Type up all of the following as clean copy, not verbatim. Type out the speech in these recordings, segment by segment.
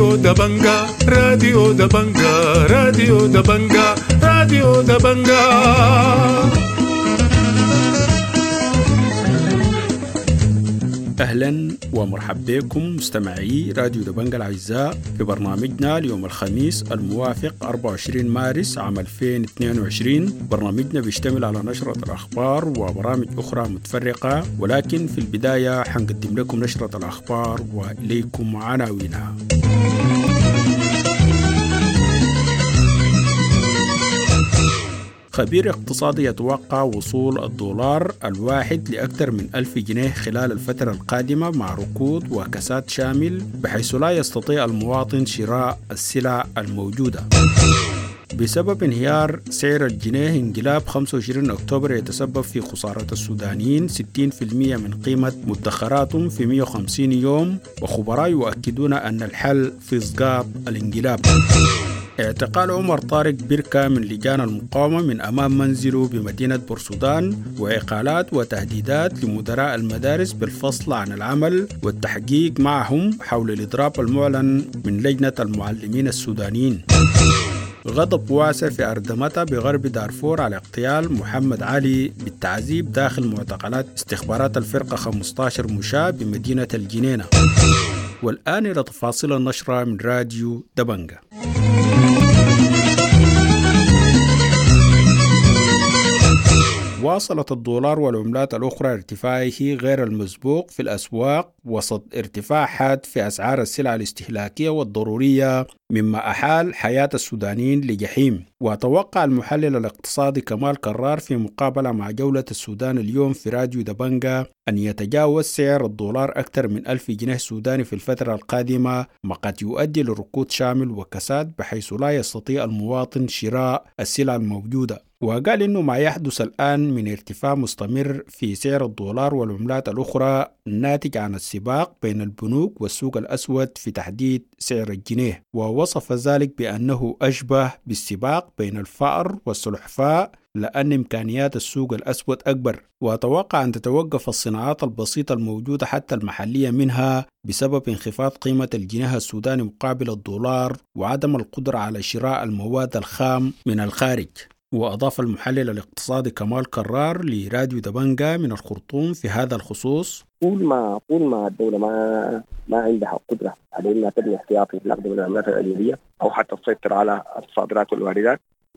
راديو دبنجا راديو دبنجا راديو دبنجا راديو دبنجا. أهلا ومرحبا بكم مستمعي راديو دبنجا الأعزاء في برنامجنا اليوم الخميس الموافق 24 مارس عام 2022. برنامجنا بيشتمل على نشرة الأخبار وبرامج أخرى متفرقة، ولكن في البداية حنقدم لكم نشرة الأخبار وإليكم عناوينها. خبير اقتصادي يتوقع وصول الدولار الواحد لأكثر من 1000 جنيه خلال الفترة القادمة مع ركود وكساد شامل، بحيث لا يستطيع المواطن شراء السلع الموجودة. بسبب انهيار سعر الجنيه، انقلاب 25 أكتوبر يتسبب في خسارة السودانيين 60% من قيمة مدخراتهم في 150 يوم، وخبراء يؤكدون أن الحل في إسقاط الانقلاب. اعتقال عمر طارق بركة من لجان المقاومة من أمام منزله بمدينة بورسودان، وإقالات وتهديدات لمدراء المدارس بالفصل عن العمل والتحقيق معهم حول الإضراب المعلن من لجنة المعلمين السودانيين. غضب واسع في أردمتة بغرب دارفور على اغتيال محمد علي بالتعذيب داخل معتقلات استخبارات الفرقة 15 مشاة بمدينة الجنينة. والآن إلى تفاصيل النشرة من راديو دبنجا. واصلت الدولار والعملات الأخرى ارتفاعه غير المسبوق في الأسواق وسط ارتفاع حاد في أسعار السلع الاستهلاكية والضرورية، مما أحال حياة السودانيين لجحيم. وتوقع المحلل الاقتصادي كمال كرار في مقابلة مع جولة السودان اليوم في راديو دبنجا أن يتجاوز سعر الدولار أكثر من 1000 جنيه سوداني في الفترة القادمة، ما قد يؤدي لركود شامل وكساد بحيث لا يستطيع المواطن شراء السلع الموجودة. وقال إنه ما يحدث الآن من ارتفاع مستمر في سعر الدولار والعملات الأخرى ناتج عن السباق بين البنوك والسوق الأسود في تحديد سعر الجنيه، ووصف ذلك بأنه أشبه بالسباق بين الفأر والسلحفاة لأن إمكانيات السوق الأسود أكبر. وأتوقع أن تتوقف الصناعات البسيطة الموجودة حتى المحلية منها بسبب انخفاض قيمة الجنيه السوداني مقابل الدولار وعدم القدرة على شراء المواد الخام من الخارج. وأضاف المحلل الاقتصادي كمال كرار لراديو دبنجا من الخرطوم في هذا الخصوص: طول ما الدولة ما عندها قدرة على إنها تبني احتياطي نقد من العملات الأجنبية أو حتى تسيطر على الصادرات والواردات،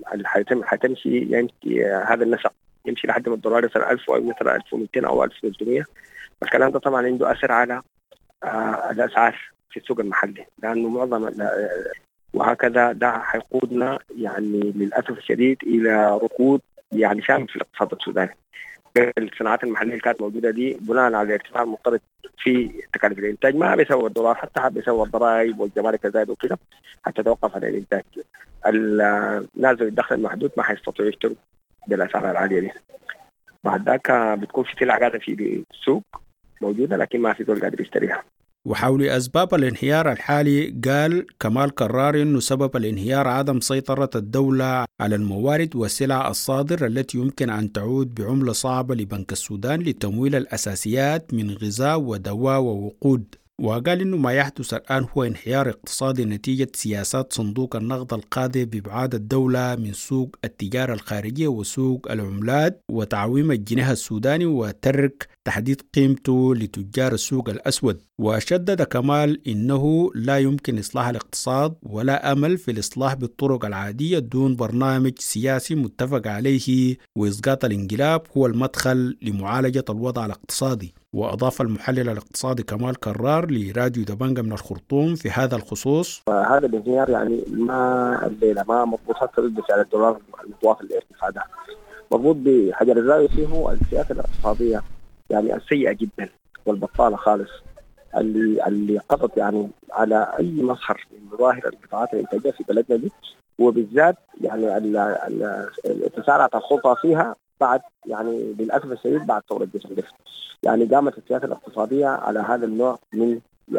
حتمشي هذا النسق يمشي لحد ما الدولار يصل 1000 أو يصل 1200 أو 1300. الكلام ده طبعا عنده أثر على الأسعار في السوق المحلي، لأنه معظم وهكذا ده حيقودنا للأسف الشديد إلى ركود شامل في الاقتصاد السوداني. الصناعات المحلية اللي كانت موجودة دي بناء على ارتفاع المضطرد في تكاليف الإنتاج ما بيسوى الدولار، حتى بيسوى الضرائب والجمارك الزايدة وكده حتى توقف على الإنتاج. الناس الدخل المحدود ما حيستطيعوا يشتروا بالأسعار العالية دي. بعد ذاك بتكون في سلع قاعدة في السوق موجودة لكن ما في دول قادر يشتريها. وحول أسباب الانهيار الحالي، قال كمال كرار إنه سبب الانهيار عدم سيطرة الدولة على الموارد والسلع الصادرة التي يمكن أن تعود بعملة صعبة لبنك السودان لتمويل الأساسيات من غذاء ودواء ووقود. وقال إنه ما يحدث الآن هو انهيار اقتصادي نتيجة سياسات صندوق النقد القاضي بإبعاد الدولة من سوق التجارة الخارجية وسوق العملات وتعويم الجنيه السوداني وترك تحديد قيمته لتجار السوق الأسود. وشدد كمال إنه لا يمكن إصلاح الاقتصاد ولا أمل في الإصلاح بالطرق العادية دون برنامج سياسي متفق عليه، وإسقاط الانقلاب هو المدخل لمعالجة الوضع الاقتصادي. وأضاف المحلل الاقتصادي كمال كرار لراديو دبنجا من الخرطوم في هذا الخصوص: هذا الانهيار ما مربوط حتى بسعر الدولار المتواصل للارتفاع ده، مربوط بحجر الزاوية فيه هو السياسة الاقتصادية السيئة جدا والبطالة خالص اللي قضت على أي مظهر من مظاهر القطاعات الإنتاجية في بلدنا دي، وبالذات تسارعت الخطى فيها بعد للأسف الشديد بعد ثورة ديسمبر. قامت السياسة الاقتصادية على هذا النوع من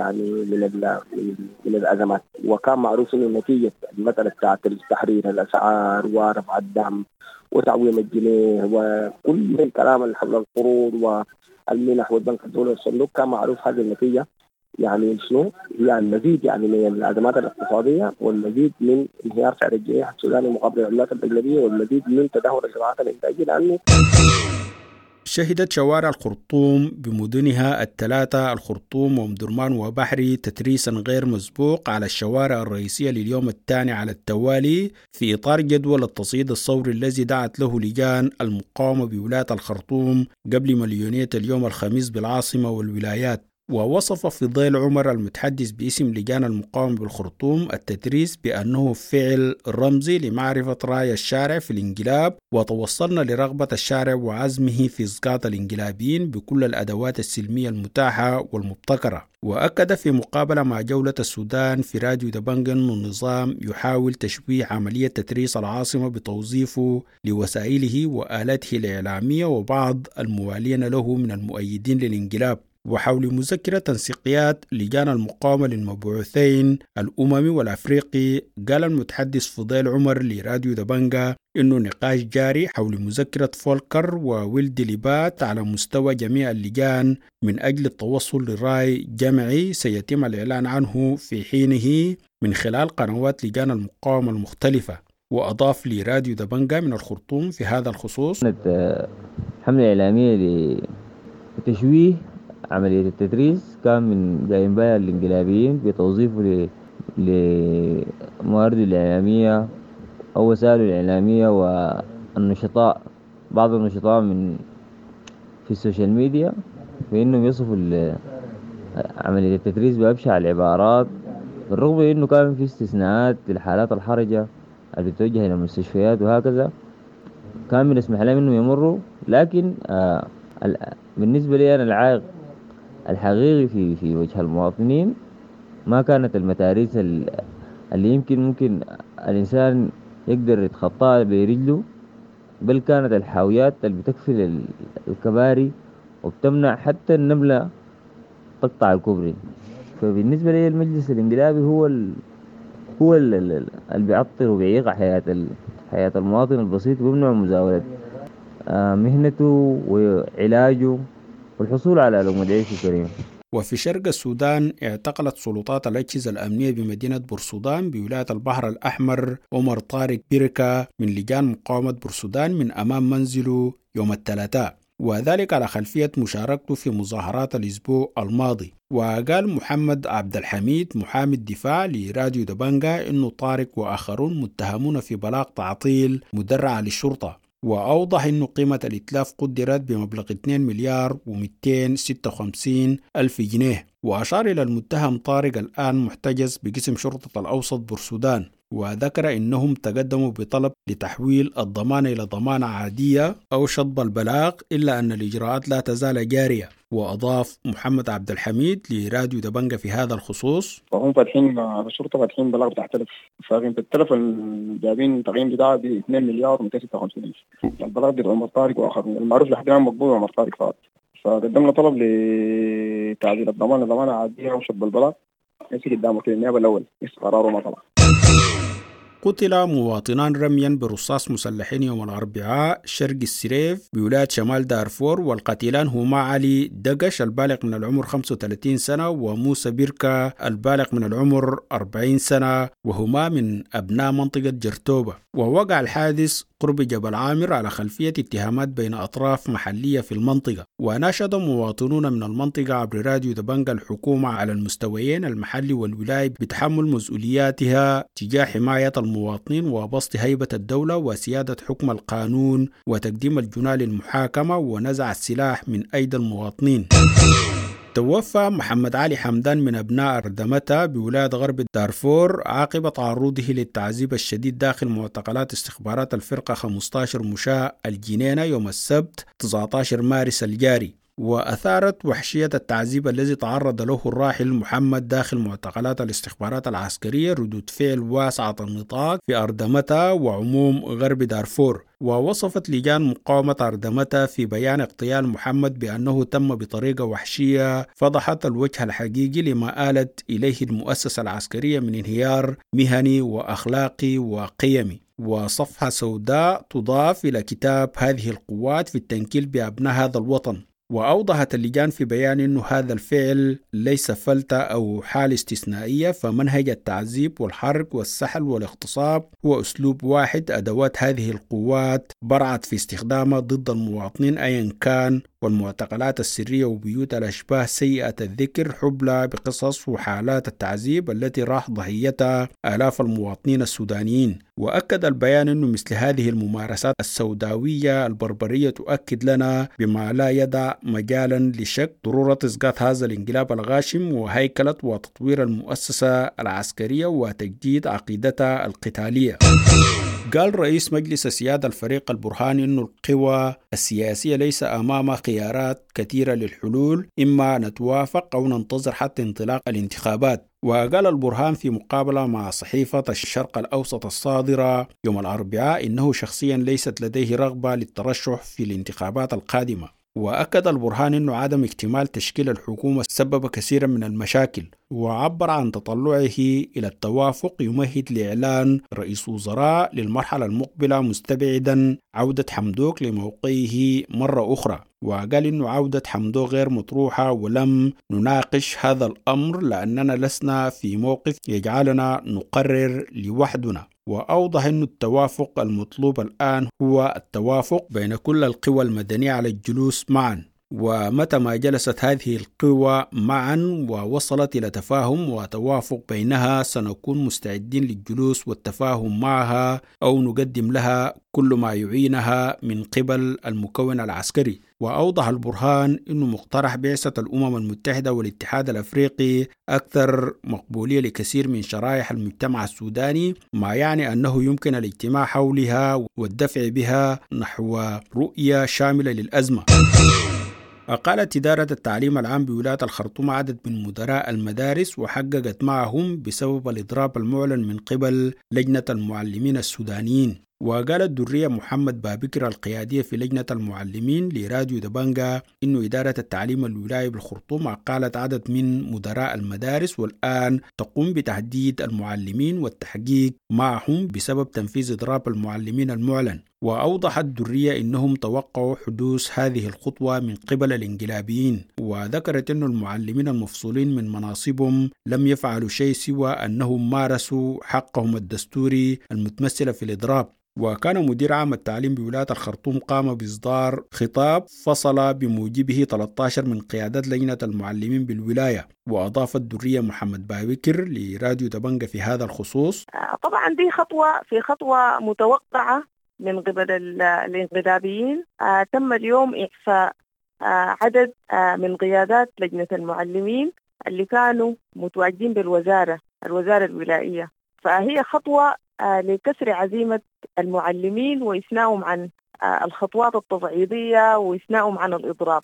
من الأزمات، وكان معروف إنه نتيجة المسألة بتاعت تحرير الأسعار ورفع الدعم وتعويم الجنيه وكل الكلام اللي حول القروض والمنح والبنك الدولي والصندوق، كان معروف هذه النتيجة يعني شنو؟ هي المزيد يعني من الأزمات الاقتصادية والمزيد من انهيار سعر الجنيه السوداني مقابل العملات الأجنبية والمزيد من تدهور الزراعات الإنتاجية لأنه شهدت شوارع الخرطوم بمدنها الثلاثة الخرطوم ومدرمان وبحري تتريسا غير مسبوق على الشوارع الرئيسية لليوم الثاني على التوالي في إطار جدول التصعيد الثوري الذي دعت له لجان المقاومة بولاية الخرطوم قبل مليونية اليوم الخميس بالعاصمة والولايات. ووصف فضيل عمر المتحدث باسم لجان المقاومة بالخرطوم التدريس بأنه فعل رمزي لمعرفة رأي الشارع في الانقلاب، وتوصلنا لرغبة الشارع وعزمه في إسقاط الانقلابيين بكل الأدوات السلمية المتاحة والمبتكرة. وأكد في مقابلة مع جولة السودان في راديو دبنجة أن النظام يحاول تشويه عملية تدريس العاصمة بتوظيفه لوسائله وآلاته الإعلامية وبعض الموالين له من المؤيدين للانقلاب. وحول مذكرة تنسيقيات لجان المقاومة للمبعوثين الأممي والأفريقي، قال المتحدث فضيل عمر لراديو دبنجة إنه نقاش جاري حول مذكرة فولكر وويلد ليبات على مستوى جميع اللجان من أجل التوصل لرأي جمعي سيتم الإعلان عنه في حينه من خلال قنوات لجان المقاومة المختلفة. وأضاف لراديو دبنجة من الخرطوم في هذا الخصوص: حملة إعلامية لتشويه عملية التدريس كان من جايين بها الانقلابيين بتوظيفه لموارد الإعلامية أو وسائل الإعلامية والنشطاء، بعض النشطاء في السوشيال ميديا، فإنهم يصفوا عملية التدريس بأبشع العبارات، بالرغم من إنه كان في استثناءات للحالات الحرجة اللي بتوجه إلى المستشفيات وهكذا كان من اسمح لهم إنهم يمروا. لكن بالنسبة لي أنا العائق الحقيقي في وجه المواطنين ما كانت المتاريس اللي ممكن الإنسان يقدر يتخطاها برجله، بل كانت الحاويات اللي بتكفل الكباري وبتمنع حتى النملة تقطع الكوبري. فبالنسبة لي المجلس الانقلابي هو اللي بيعطل وبيعيق حياة المواطن البسيط وبيمنع مزاولة مهنته وعلاجه والحصول على لقمة عيش كريم. وفي شرق السودان اعتقلت سلطات الأجهزة الأمنية بمدينة بورسودان بولاية البحر الأحمر عمر طارق بيركا من لجان مقاومة بورسودان من أمام منزله يوم الثلاثاء، وذلك على خلفية مشاركته في مظاهرات الأسبوع الماضي. وقال محمد عبد الحميد محامي الدفاع لراديو دبنجة إنه طارق وآخرون متهمون في بلاغ تعطيل مدرعة للشرطة، وأوضح أن قيمة الإتلاف قدرت بمبلغ 2,256,000 جنيه. وأشار إلى المتهم طارق الآن محتجز بقسم شرطة الأوسط بورسودان، وذكر أنهم تقدموا بطلب لتحويل الضمانة إلى ضمانة عادية أو شطب البلاغ، إلا أن الإجراءات لا تزال جارية. وأضاف محمد عبد الحميد لراديو دبنجة في هذا الخصوص: فهم فاتحين الشرطة فاتحين بلاغ بتاع تلف، فقيمة التلف الجايبين تقييم بتاعه ب 2,256,000. البلاغ بتاع عمر طارق وآخرين المعروف لحد الآن مقبول عمر طارق فقط. فقدمنا طلب لتعديل الضمانة ضمانة عادية أو شطب البلاغ، يمسك قدامه في النيابة الأول قراره ما طلع. قتل مواطنان رميا برصاص مسلحين يوم الأربعاء شرق السريف بولاية شمال دارفور، والقتيلان هما علي دقش البالغ من العمر 35 سنة وموسى بيركا البالغ من العمر 40 سنة، وهما من أبناء منطقة جرتوبة. ووقع الحادث قرب جبل عامر على خلفية اتهامات بين أطراف محلية في المنطقة. وناشد مواطنون من المنطقة عبر راديو دبنجة الحكومة على المستويين المحلي والولاية بتحمل مسؤولياتها تجاه حماية المواطنين وبسط هيبة الدولة وسيادة حكم القانون وتقديم الجناه للمحاكمة ونزع السلاح من أيدي المواطنين. توفى محمد علي حمدان من أبناء أردمتا بولاية غرب دارفور عقب تعرضه للتعذيب الشديد داخل معتقلات استخبارات الفرقة 15 مشاة الجنينة يوم السبت 19 مارس الجاري. وأثارت وحشية التعذيب الذي تعرض له الراحل محمد داخل معتقلات الاستخبارات العسكرية ردود فعل واسعة النطاق في أردمتا وعموم غرب دارفور. ووصفت لجان مقاومة أردمتا في بيان اغتيال محمد بأنه تم بطريقة وحشية فضحت الوجه الحقيقي لما آلت إليه المؤسسة العسكرية من انهيار مهني وأخلاقي وقيمي. وصفحة سوداء تضاف إلى كتاب هذه القوات في التنكيل بأبناء هذا الوطن. وأوضحت اللجان في بيان أن هذا الفعل ليس فلتة أو حالة استثنائية، فمنهج التعذيب والحرق والسحل والاغتصاب هو أسلوب واحد أدوات هذه القوات برعت في استخدامها ضد المواطنين أيا كان، والمعتقلات السرية وبيوت الأشباه سيئة الذكر حبلى بقصص وحالات التعذيب التي راح ضحيتها آلاف المواطنين السودانيين. وأكد البيان أن مثل هذه الممارسات السوداوية البربرية تؤكد لنا بما لا يدع مجالا لشك ضرورة إسقاط هذا الانقلاب الغاشم وهيكلة وتطوير المؤسسة العسكرية وتجديد عقيدتها القتالية. قال رئيس مجلس السيادة الفريق البرهاني أن القوى السياسية ليس أمامها خيارات كثيرة للحلول، إما نتوافق أو ننتظر حتى انطلاق الانتخابات. وقال البرهان في مقابلة مع صحيفة الشرق الأوسط الصادرة يوم الأربعاء إنه شخصيا ليست لديه رغبة للترشح في الانتخابات القادمة. وأكد البرهان أنه عدم اكتمال تشكيل الحكومة سبب كثيرا من المشاكل، وعبر عن تطلعه إلى التوافق يمهد لإعلان رئيس وزراء للمرحلة المقبلة مستبعدا عودة حمدوك لموقعه مرة أخرى. وقال أنه عودة حمدوك غير مطروحة ولم نناقش هذا الأمر لأننا لسنا في موقف يجعلنا نقرر لوحدنا. وأوضح أن التوافق المطلوب الآن هو التوافق بين كل القوى المدنية على الجلوس معا، ومتى ما جلست هذه القوى معا ووصلت إلى تفاهم وتوافق بينها سنكون مستعدين للجلوس والتفاهم معها أو نقدم لها كل ما يعينها من قبل المكون العسكري. وأوضح البرهان أنه مقترح بعثة الأمم المتحدة والاتحاد الأفريقي أكثر مقبولية لكثير من شرائح المجتمع السوداني، ما يعني أنه يمكن الاجتماع حولها والدفع بها نحو رؤية شاملة للأزمة. قالت إدارة التعليم العام بولاية الخرطوم عدد من مدراء المدارس وحققت معهم بسبب الإضراب المعلن من قبل لجنة المعلمين السودانيين. وقالت درية محمد بابكر القيادية في لجنة المعلمين لراديو دبنجا إنه إدارة التعليم الولاية بالخرطوم قالت عدد من مدراء المدارس والآن تقوم بتحديد المعلمين والتحقيق معهم بسبب تنفيذ إضراب المعلمين المعلن. وأوضحت درية إنهم توقعوا حدوث هذه الخطوة من قبل الانقلابيين، وذكرت أن المعلمين المفصولين من مناصبهم لم يفعلوا شيء سوى أنهم مارسوا حقهم الدستوري المتمثل في الإضراب. وكان مدير عام التعليم بولاية الخرطوم قام بإصدار خطاب فصل بموجبه 13 من قيادات لجنة المعلمين بالولاية. وأضافت درية محمد بابكر لراديو دبنجا في هذا الخصوص: طبعا دي خطوة متوقعة من قبل الانقلابيين. تم اليوم إعفاء عدد من قيادات لجنة المعلمين اللي كانوا متواجدين بالوزارة الولائية، فهي خطوة لكسر عزيمة المعلمين وإثناءهم عن الخطوات التصعيدية وإثناءهم عن الإضراب.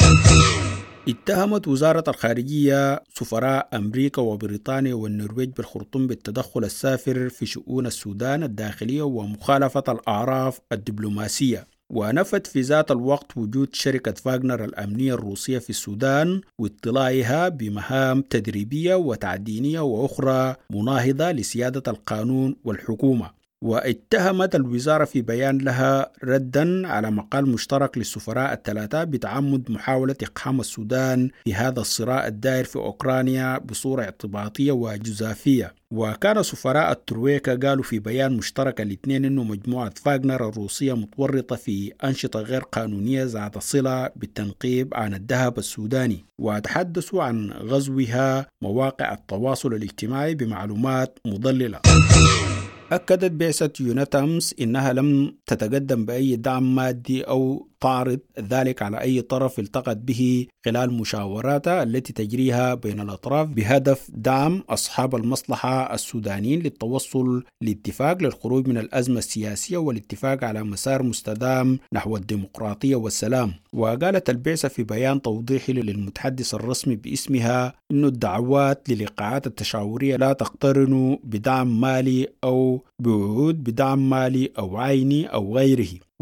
اتهمت وزارة الخارجية سفراء أمريكا وبريطانيا والنرويج بالخرطوم بالتدخل السافر في شؤون السودان الداخلية ومخالفة الأعراف الدبلوماسية. ونفت في ذات الوقت وجود شركة فاغنر الأمنية الروسية في السودان واطلاعها بمهام تدريبية وتعدينية وأخرى مناهضة لسيادة القانون والحكومة. واتهمت الوزارة في بيان لها ردا على مقال مشترك للسفراء الثلاثة بتعمد محاولة إقحام السودان في هذا الصراع الدائر في أوكرانيا بصورة اعتباطية وجزافية. وكان سفراء الترويكا قالوا في بيان مشترك الاثنين أنه مجموعة فاغنر الروسية متورطة في أنشطة غير قانونية ذات صلة بالتنقيب عن الذهب السوداني، وتحدثوا عن غزوها مواقع التواصل الاجتماعي بمعلومات مضللة. أكدت بعثة يونتامس إنها لم تتقدم بأي دعم مادي أو تعرض ذلك على أي طرف التقت به خلال مشاوراتها التي تجريها بين الأطراف بهدف دعم أصحاب المصلحة السودانيين للتوصل لاتفاق للخروج من الأزمة السياسية والاتفاق على مسار مستدام نحو الديمقراطية والسلام. وقالت البعثة في بيان توضيحي للمتحدث الرسمي باسمها إن الدعوات للقاءات التشاورية لا تقترن بدعم مالي أو بوعود بدعم مالي أو عيني أو غيره.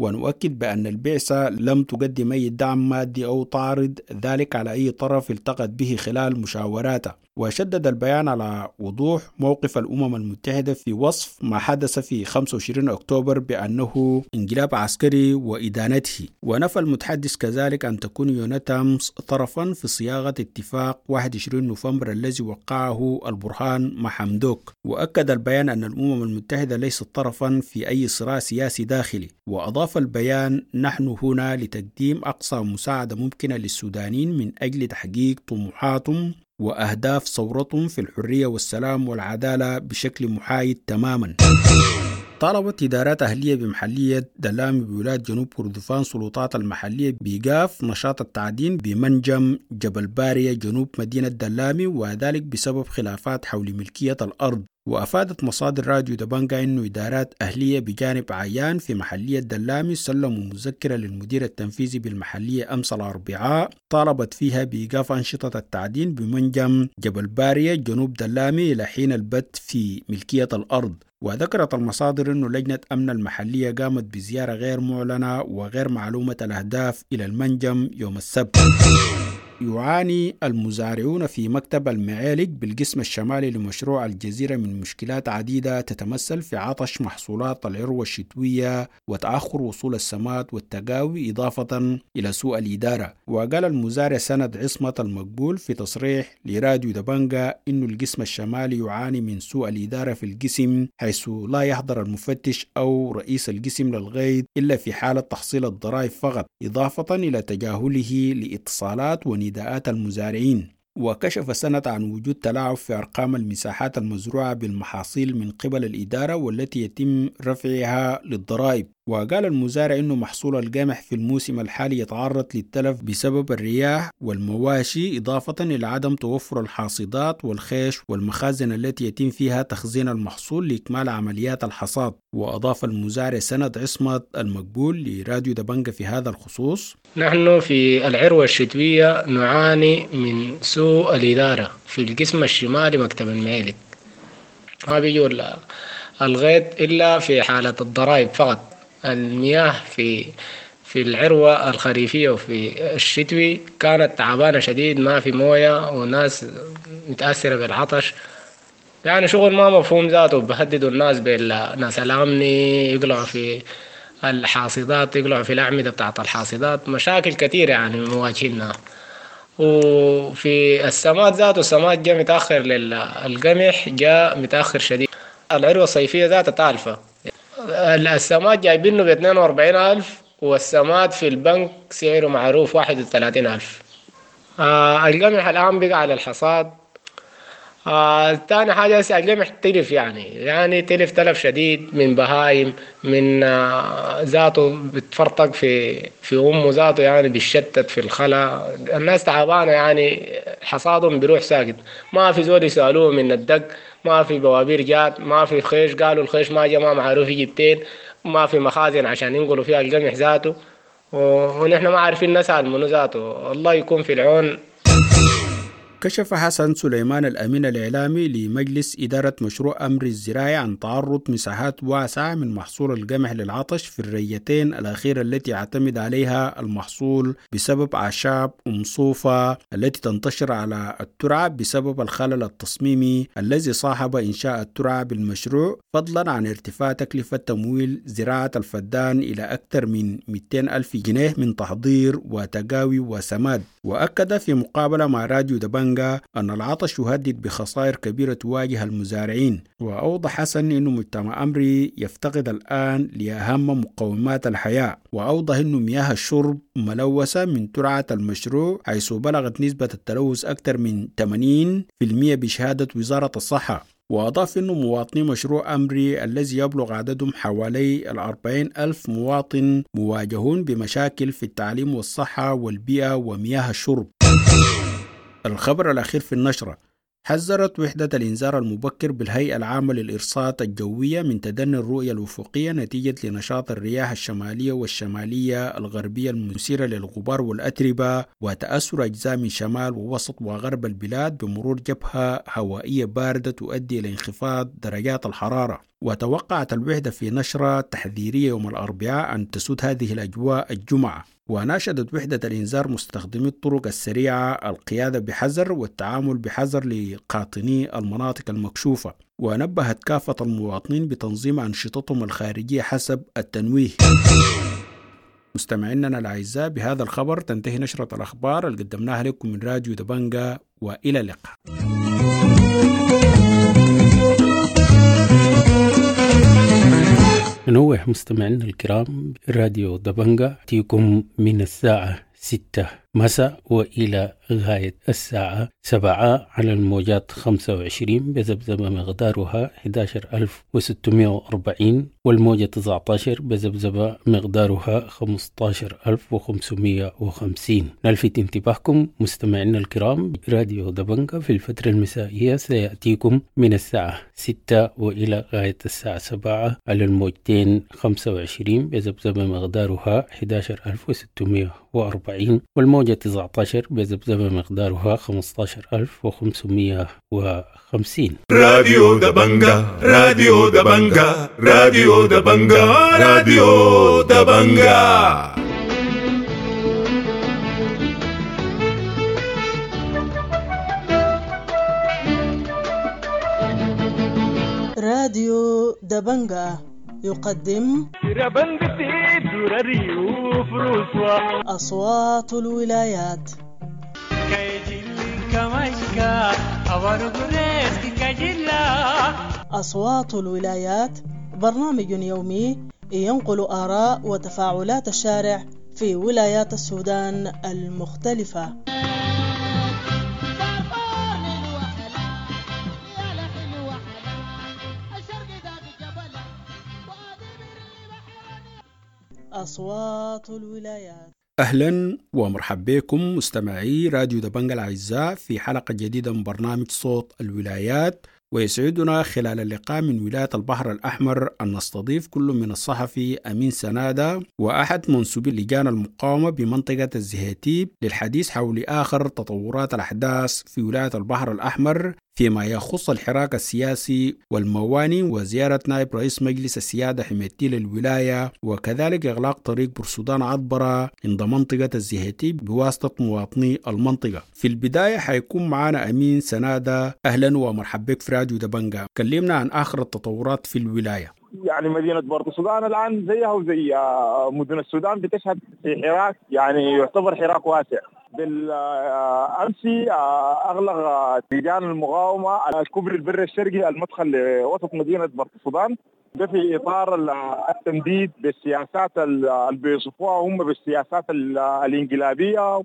ونؤكد بأن البعثة لم تقدم أي دعم مادي أو تعرض ذلك على أي طرف التقت به خلال مشاوراتها. وشدد البيان على وضوح موقف الأمم المتحدة في وصف ما حدث في 25 أكتوبر بأنه انقلاب عسكري وإدانته. ونفى المتحدث كذلك أن تكون يونتامز طرفا في صياغة اتفاق 21 نوفمبر الذي وقعه البرهان مع حمدوك. وأكد البيان أن الأمم المتحدة ليست طرفا في أي صراع سياسي داخلي. وأضاف البيان: نحن هنا لتقديم أقصى مساعدة ممكنة للسودانيين من أجل تحقيق طموحاتهم وأهداف ثورتهم في الحرية والسلام والعدالة بشكل محايد تماما. طالبت إدارات أهلية بمحلية دلامي بولاية جنوب كردفان سلطات المحلية بإيقاف نشاط التعدين بمنجم جبل بارية جنوب مدينة دلامي، وذلك بسبب خلافات حول ملكية الأرض. وأفادت مصادر راديو دبنجا أن إدارات أهلية بجانب عيان في محلية دلامي سلموا مذكرة للمدير التنفيذي بالمحلية أمس الأربعاء طالبت فيها بإيقاف أنشطة التعدين بمنجم جبل بارية جنوب دلامي إلى حين البت في ملكية الأرض. وذكرت المصادر أن لجنة أمن المحلية قامت بزيارة غير معلنة وغير معلومة الأهداف إلى المنجم يوم السبت. يعاني المزارعون في مكتب المعالق بالقسم الشمالي لمشروع الجزيرة من مشكلات عديدة تتمثل في عطش محصولات العروة الشتوية وتأخر وصول السماد والتقاوي إضافة إلى سوء الإدارة. وقال المزارع سند عصمة المقبول في تصريح لراديو دبنجا إنه القسم الشمالي يعاني من سوء الإدارة في القسم، حيث لا يحضر المفتش أو رئيس القسم للغيط إلا في حالة تحصيل الضرائب فقط، إضافة إلى تجاهله لاتصالات ونداءات المزارعين. وكشف سند عن وجود تلاعب في أرقام المساحات المزروعة بالمحاصيل من قبل الإدارة والتي يتم رفعها للضرائب. وقال المزارع إنه محصول القمح في الموسم الحالي يتعرض للتلف بسبب الرياح والمواشي، إضافة إلى عدم توفر الحاصدات والخيش والمخازن التي يتم فيها تخزين المحصول لإكمال عمليات الحصاد. وأضاف المزارع سند عصمة المقبول لراديو دبنجا في هذا الخصوص: نحن في العروة الشتوية نعاني من سوء الإدارة في القسم الشمالي مكتب المعالق، ما بيجوا الغيط إلا في حالة الضرائب فقط. المياه في العروة الخريفية وفي الشتوي كانت تعبانة شديد، ما في موية والناس متأثرة بالعطش، يعني شغل ما مفهوم ذاته. بهددوا الناس بالناس الأمن يقلعوا في الحاصدات، يقلعوا في الأعمدة بتاعت الحاصدات، مشاكل كثيرة يعني مواجهينها. وفي السماد ذاته السماد جاء متأخر للقمح، جاء متأخر شديد. العروة الصيفية ذاتها تالفة، السماد جايبينه ب42,000 والسماد في البنك سعره معروف 31,000. القمح الآن بقى على الحصاد. تاني حاجة القمح تلف، يعني تلف شديد من بهايم، من ذاته بتفرطق في أمه ذاته، يعني بيشتت في الخلا. الناس تعبانة، يعني حصادهم بيروح ساكت، ما في زول يسألوه من الدق، ما في بوابير جات، ما في خيش، قالوا الخيش ما جاء، ما معروف يجيبتين، ما في مخازن عشان ينقلوا فيها القمح ذاته، ونحن ما عارفين نسأل منه ذاته. الله يكون في العون. كشف حسن سليمان الأمين الإعلامي لمجلس إدارة مشروع أمر الزراعي عن تعرض مساحات واسعة من محصول القمح للعطش في الريتين الأخيرة التي يعتمد عليها المحصول بسبب أعشاب صوفة التي تنتشر على الترعة بسبب الخلل التصميمي الذي صاحب إنشاء الترعة بالمشروع، فضلا عن ارتفاع تكلفة تمويل زراعة الفدان إلى أكثر من 200,000 جنيه من تحضير وتقاوي وسماد. وأكد في مقابلة مع راديو دبنجا أن العطش يهدد بخسائر كبيرة تواجه المزارعين. وأوضح حسن أن مجتمع أمري يفتقد الآن لأهم مقومات الحياة. وأوضح أن مياه الشرب ملوثة من ترعة المشروع، حيث بلغت نسبة التلوث أكثر من 80% بشهادة وزارة الصحة. وأضاف أن مواطني مشروع أمري الذي يبلغ عددهم حوالي 40,000 مواطن مواجهون بمشاكل في التعليم والصحة والبيئة ومياه الشرب. الخبر الأخير في النشرة: حذرت وحدة الإنذار المبكر بالهيئة العامة للإرصاد الجوية من تدني الرؤية الأفقية نتيجة لنشاط الرياح الشمالية والشمالية الغربية المثيرة للغبار والأتربة وتأثر أجزاء من شمال ووسط وغرب البلاد بمرور جبهة هوائية باردة تؤدي إلى انخفاض درجات الحرارة. وتوقعت الوحدة في نشرة تحذيرية يوم الأربعاء أن تسود هذه الأجواء الجمعة. وناشدت وحدة الإنذار مستخدمي الطرق السريعة القيادة بحذر والتعامل بحذر لقاطني المناطق المكشوفة. ونبهت كافة المواطنين بتنظيم أنشطتهم الخارجية حسب التنويه. مستمعيننا الأعزاء، بهذا الخبر تنتهي نشرة الأخبار اللي قدمناها لكم من راديو دبنجة، وإلى اللقاء. ننوه مستمعينا الكرام، راديو دبنجة تيكم من الساعة 6 مساء وإلى غاية الساعة 7 على الموجات 25 بذبذبة مقدارها 11640 والموجة 19 بذبذبة مقدارها 15550. نلفت انتباهكم مستمعينا الكرام، راديو دبنجة في الفترة المسائية سيأتيكم من الساعة 6 وإلى غاية الساعة 7 على الموجتين 25 بذبذبة مقدارها 11640 والموجة 19 بذبذبة مقدارها 15550. راديو دبنجة، راديو دبنجة، راديو دبنجة، راديو دبنجة. راديو دبنجة يقدم أصوات الولايات. أصوات الولايات برنامج يومي ينقل آراء وتفاعلات الشارع في ولايات السودان المختلفة. أصوات الولايات. أهلا ومرحبا بكم مستمعي راديو دبنجة الأعزاء في حلقة جديدة من برنامج صوت الولايات. ويسعدنا خلال اللقاء من ولاية البحر الأحمر أن نستضيف كل من الصحفي أمين سنادة وأحد منسوبي لجان المقاومة بمنطقة الزهيتيب للحديث حول آخر تطورات الأحداث في ولاية البحر الأحمر فيما يخص الحراك السياسي والمواني وزيارة نائب رئيس مجلس السيادة حميدتي للولاية وكذلك إغلاق طريق برسودان عطبرة عند منطقة الزهيتيب بواسطة مواطني المنطقة. في البداية حيكون معنا أمين سنادة. أهلا ومرحبا بك في راديو دبنجة. كلمنا عن آخر التطورات في الولاية. يعني مدينة بورت السودان الآن زيها وزي مدن السودان بتشهد في حراك، يعني يعتبر حراك واسع. بالأمس أغلق لجان المقاومة الكوبري البر الشرقي المدخل لوسط مدينة بورت السودان، ده في إطار التمديد بالسياسات اللي بيصفوها هم بالسياسات الانقلابية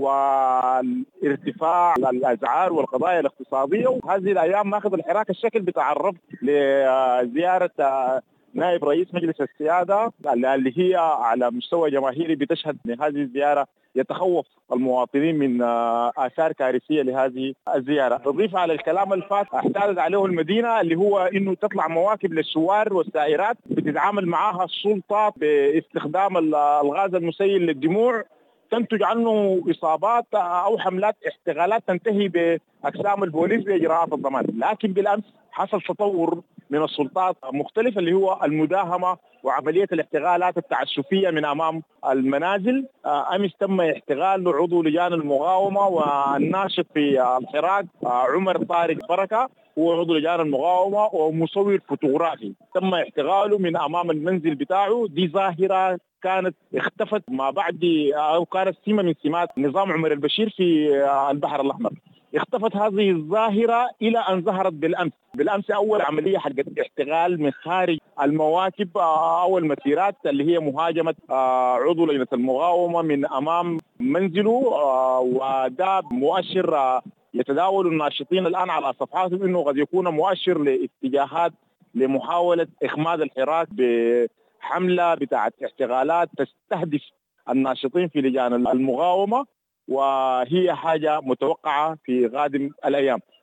والارتفاع الأسعار والقضايا الاقتصادية. وهذه الأيام ماخذ الحراك الشكل بتاع الرفض لزيارة نائب رئيس مجلس السيادة اللي هي على مستوى جماهيري بتشهد من هذه الزيارة يتخوف المواطنين من آثار كارثية لهذه الزيارة. تضيف على الكلام الفات احتالت عليه المدينة اللي هو إنه تطلع مواكب للسوار والسائرات بتتعامل معها السلطة باستخدام الغاز المسيل للدموع، تنتج عنه إصابات أو حملات احتغالات تنتهي بأقسام البوليس بإجراءات الضمان. لكن بالأمس حصل تطور من السلطات مختلفة اللي هو المداهمة وعملية الاحتغالات التعسفية من أمام المنازل. أمس تم احتغال عضو لجان المقاومة والناشط في الحراك عمر طارق بركة، هو عضو لجان المقاومة ومصور فوتوغرافي، تم احتغاله من أمام المنزل بتاعه. دي ظاهرة كانت اختفت ما بعد أو كانت سمة من سمات نظام عمر البشير في البحر الأحمر. اختفت هذه الظاهرة إلى أن ظهرت بالأمس أول عملية حقت احتغال من خارج المواكب أو المسيرات اللي هي مهاجمة عضو لجنة المقاومة من أمام منزله، وده مؤشر يتداول الناشطين الآن على صفحاتهم إنه قد يكون مؤشر لاتجاهات لمحاولة إخماد الحراك بحملة بتاعت احتغالات تستهدف الناشطين في لجان المقاومة، وهي حاجة متوقعة في قادم الأيام.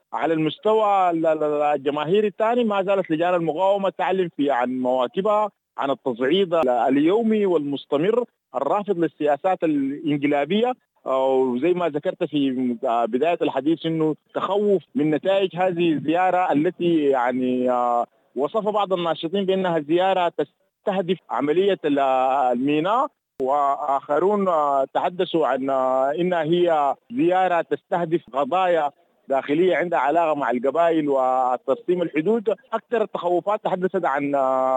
على المستوى الجماهيري الثاني ما زالت لجان المقاومة تعلم في عن مواكبها، عن التصعيد اليومي والمستمر الرافض للسياسات الانقلابية، وزي ما ذكرت في بداية الحديث انه تخوف من نتائج هذه الزيارة التي يعني وصف بعض الناشطين بانها زيارة تستهدف عملية الميناء، واخرون تحدثوا عن انها هي زيارة تستهدف قضايا داخلية عندها علاقة مع القبائل وترسيم الحدود. أكثر التخوفات تحدثت عن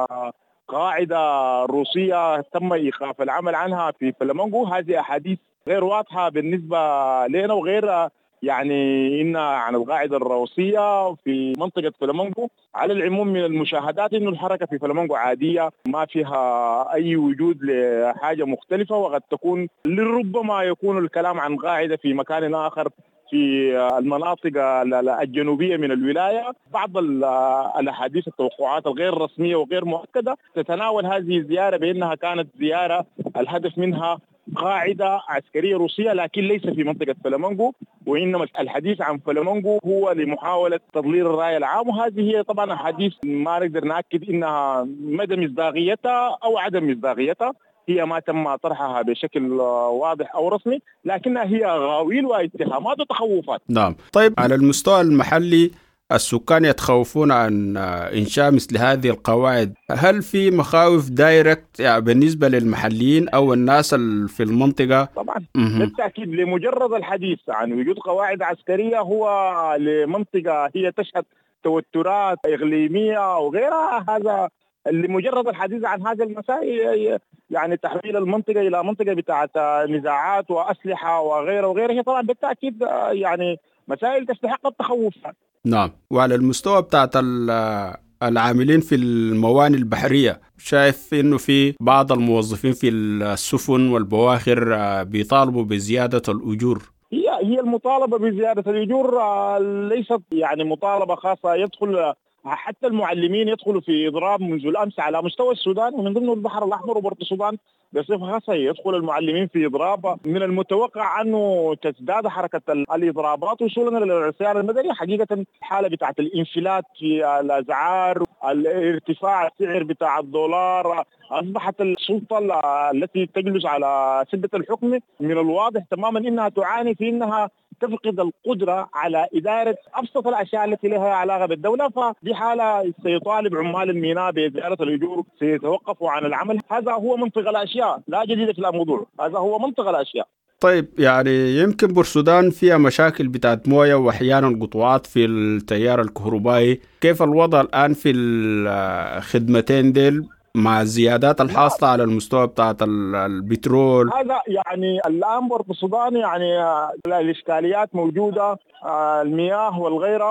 قاعدة روسية تم إيقاف العمل عنها في فلامونغو. هذه أحاديث غير واضحة بالنسبة لنا، وغير يعني إن عن القاعدة الروسية في منطقة فلامونغو. على العموم من المشاهدات إنه الحركة في فلامونغو عادية، ما فيها أي وجود لحاجة مختلفة، وقد تكون لربما يكون الكلام عن قاعدة في مكان آخر في المناطق الجنوبية من الولاية. بعض الأحاديث التوقعات الغير رسمية وغير مؤكدة تتناول هذه الزيارة بأنها كانت زيارة الهدف منها قاعدة عسكرية روسية، لكن ليس في منطقة فلامونغو، وإنما الحديث عن فلامونغو هو لمحاولة تضليل الرأي العام. وهذه هي طبعا أحاديث ما نقدر نأكد إنها مدى مصداقيتها أو عدم مصداقيتها، هي ما تم طرحها بشكل واضح أو رسمي، لكنها هي غاويل واتهامات وتخوفات. نعم. طيب على المستوى المحلي السكان يتخوفون عن إنشاء مثل هذه القواعد، هل في مخاوف دايركت يعني بالنسبة للمحليين أو الناس في المنطقة؟ طبعا بالتأكيد لمجرد الحديث عن وجود قواعد عسكرية هو لمنطقة هي تشهد توترات إقليمية وغيرها، هذا لمجرد الحديث عن هذه المسائل يعني تحويل المنطقة إلى منطقة بتاعت نزاعات وأسلحة وغيره هي طبعا بالتأكيد يعني مسائل تستحق التخوف. نعم. وعلى المستوى بتاعت العاملين في الموانئ البحرية، شايف إنه في بعض الموظفين في السفن والبواخر بيطالبوا بزيادة الأجور. هي المطالبة بزيادة الأجور ليست يعني مطالبة خاصة، يدخل حتى المعلمين يدخلوا في إضراب منذ الأمس على مستوى السودان ومن ضمن البحر الأحمر وبرد السودان بصفة خاصة، يدخل المعلمين في إضراب. من المتوقع أنه تزداد حركة الإضرابات وصولا إلى العصيان المدني. حقيقة الحالة بتاعت الانفلات في الأسعار، الارتفاع السعر بتاع الدولار، أصبحت السلطة التي تجلس على سدة الحكم من الواضح تماما أنها تعاني في أنها تفقد القدرة على إدارة أبسط الأشياء التي لها علاقة بالدولة. فدي حالة سيطالب عمال الميناء بزيادة الأجور، سيتوقفوا عن العمل. هذا هو منطق الأشياء، لا جديد في الموضوع، هذا هو منطق الأشياء. طيب يعني يمكن بورسودان فيها مشاكل بتاعت موية وأحيانا قطوعات في التيار الكهربائي، كيف الوضع الآن في الخدمتين ديل مع الزيادات الحاصلة على المستوى بتاعت البترول؟ هذا يعني الآن برضه السودان يعني الإشكاليات موجودة، المياه والغيرة،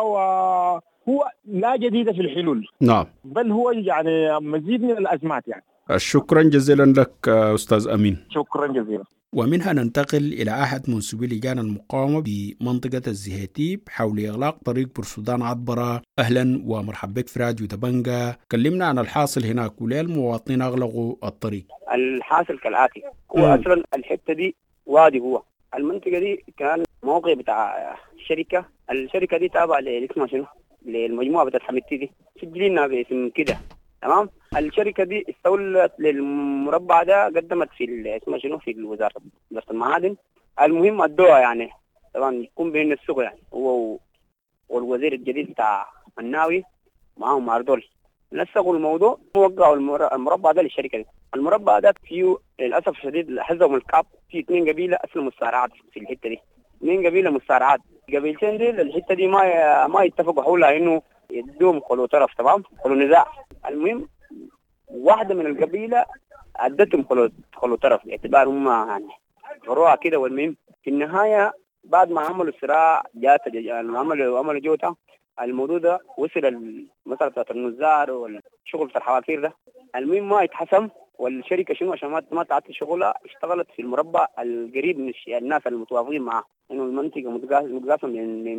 وهو لا جديد في الحلول. نعم. بل هو يعني مزيد من الأزمات يعني. شكرا جزيلا لك أستاذ أمين. شكرا جزيلا. ومنها ننتقل إلى أحد منسوبي لجان المقاومة بمنطقة الزهيتيب حول إغلاق طريق بورسودان عطبرة. أهلا ومرحبا بك في راديو دبنجة. كلمنا عن الحاصل هناك وليه المواطنين أغلقوا الطريق. الحاصل كالآتي، هو أصلا الحتة دي وادي، هو المنطقة دي كان موقع بتاع الشركة دي تابعة لاسمها شنو للمجموعة بتاعت حميدتي دي، سجلينها باسم كده تمام. الشركة دي استولت للمربع ده، قدمت في اسمها شنو في وزارة المعادن. المهم الدواء يعني طبعا يكون بين السوق يعني هو والوزير الجديد بتاع الناوي معاهم ماردول، نسقوا الموضوع ووقعوا المربع ده للشركة دي. المربع ده فيه للأسف الشديد حزموا الكاب، في 2 قبيلة أسلموا السارعات في الحتة دي، 2 قبيلة مستارعات. قبيلتين دي الحتة دي ما يتفقوا حولها إنه يدوم خلو طرف، تمام، خلو نزاع. المهم واحدة من القبيلة أدتهم خلو طرف باعتبار هم يعني غروها كده. والمهم في النهاية بعد ما عملوا الصراع جات عملوا جوتا، الموضوع ده وصل المسألة بتاعت النزار والشغل بتاع الحوافير ده. المهم ما يتحسم، والشركة شنو عشان ما تعطي شغلها اشتغلت في المربع القريب من الناس المتوافقين معه، انه المنطقة متقاسمة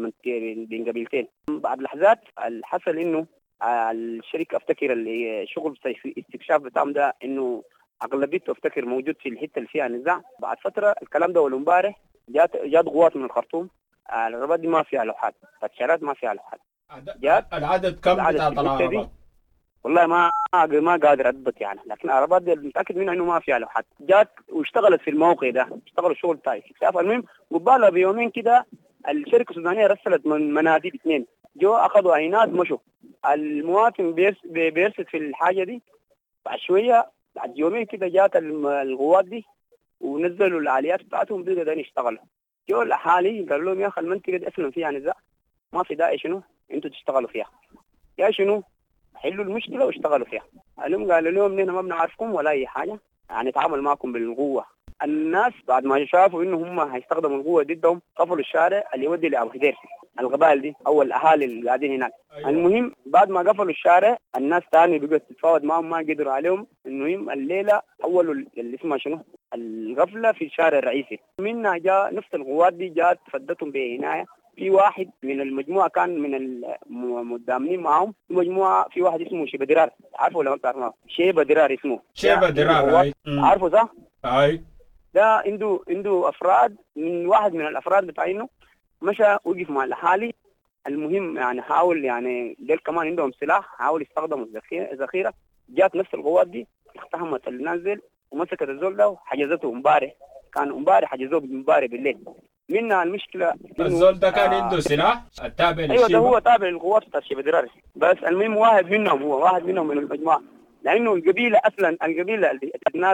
بين قبيلتين. بعد لحظات الحصل انه الشركة افتكر الشغل استكشاف بتاعهم ده انه اغلبيته افتكر موجود في الحتة اللي فيها نزاع. بعد فترة الكلام ده والامبارح جات قوات من الخرطوم العربات دي ما فيها لوحات، الشارات ما فيها لوحات. العدد كم بتاع العربات؟ والله ما قادر اضبط يعني، لكن العربات دي متاكد منها انه ما فيها لوحات. جات واشتغلت في الموقع ده، اشتغلوا شغل تاي. المهم قبالها بيومين كده الشركه السودانيه رسلت من مناديب 2 جو اخذوا عينات مشوا. المواطن بيرسل في الحاجه دي، بعد شويه بعد يومين كده جات القوات دي ونزلوا الآليات بتاعتهم بيقدروا يشتغلوا. جو الاهالي قالوا لهم يا اخي المنطقه دي اصلا فيها نزاع، ما في داعي شنو انتوا تشتغلوا فيها، يا شنو حلوا المشكله واشتغلوا فيها. قالوا لهم نحن ما بنعرفكم ولا اي حاجه، يعني نتعامل معكم بالقوه. الناس بعد ما شافوا انه هم هيستخدموا القوه ضدهم قفلوا الشارع اللي يودي لابو هدير، القبائل دي او الاهالي اللي قاعدين هناك. المهم بعد ما قفلوا الشارع الناس تاني بقت تتفاوض معهم، ما قدروا عليهم. المهم الليله اولوا اللي اسمها شنو الغفله في الشارع الرئيسي. منها جاء نفس القوات دي جات فدتهم بعنايه. في واحد من المجموعه كان من المدامنين معهم مجموعه، في واحد اسمه شيبه درار، عارفه ولا ما بتعرفه؟ شيبه درار اسمه شيبه درار، عارفه صح؟ اي ده عنده افراد، من واحد من الافراد بتاعينه مشى وقف مع الاهالي. المهم يعني حاول يعني ديل كمان عندهم سلاح، حاول يستخدموا ذخيره. جات نفس القوات دي اقتحمت النازل ومسكت الزول ده وحجزته امبارح. كان امبارح حجزوه امبارح بالليل. منها المشكله الزول ده كان عنده سلاح التابع للشيبه. ايوه ده هو تابع للقوات بتاع الشيبه دراري. بس المهم واحد منهم من المجموعه، لانه القبيله اصلا القبيله اللي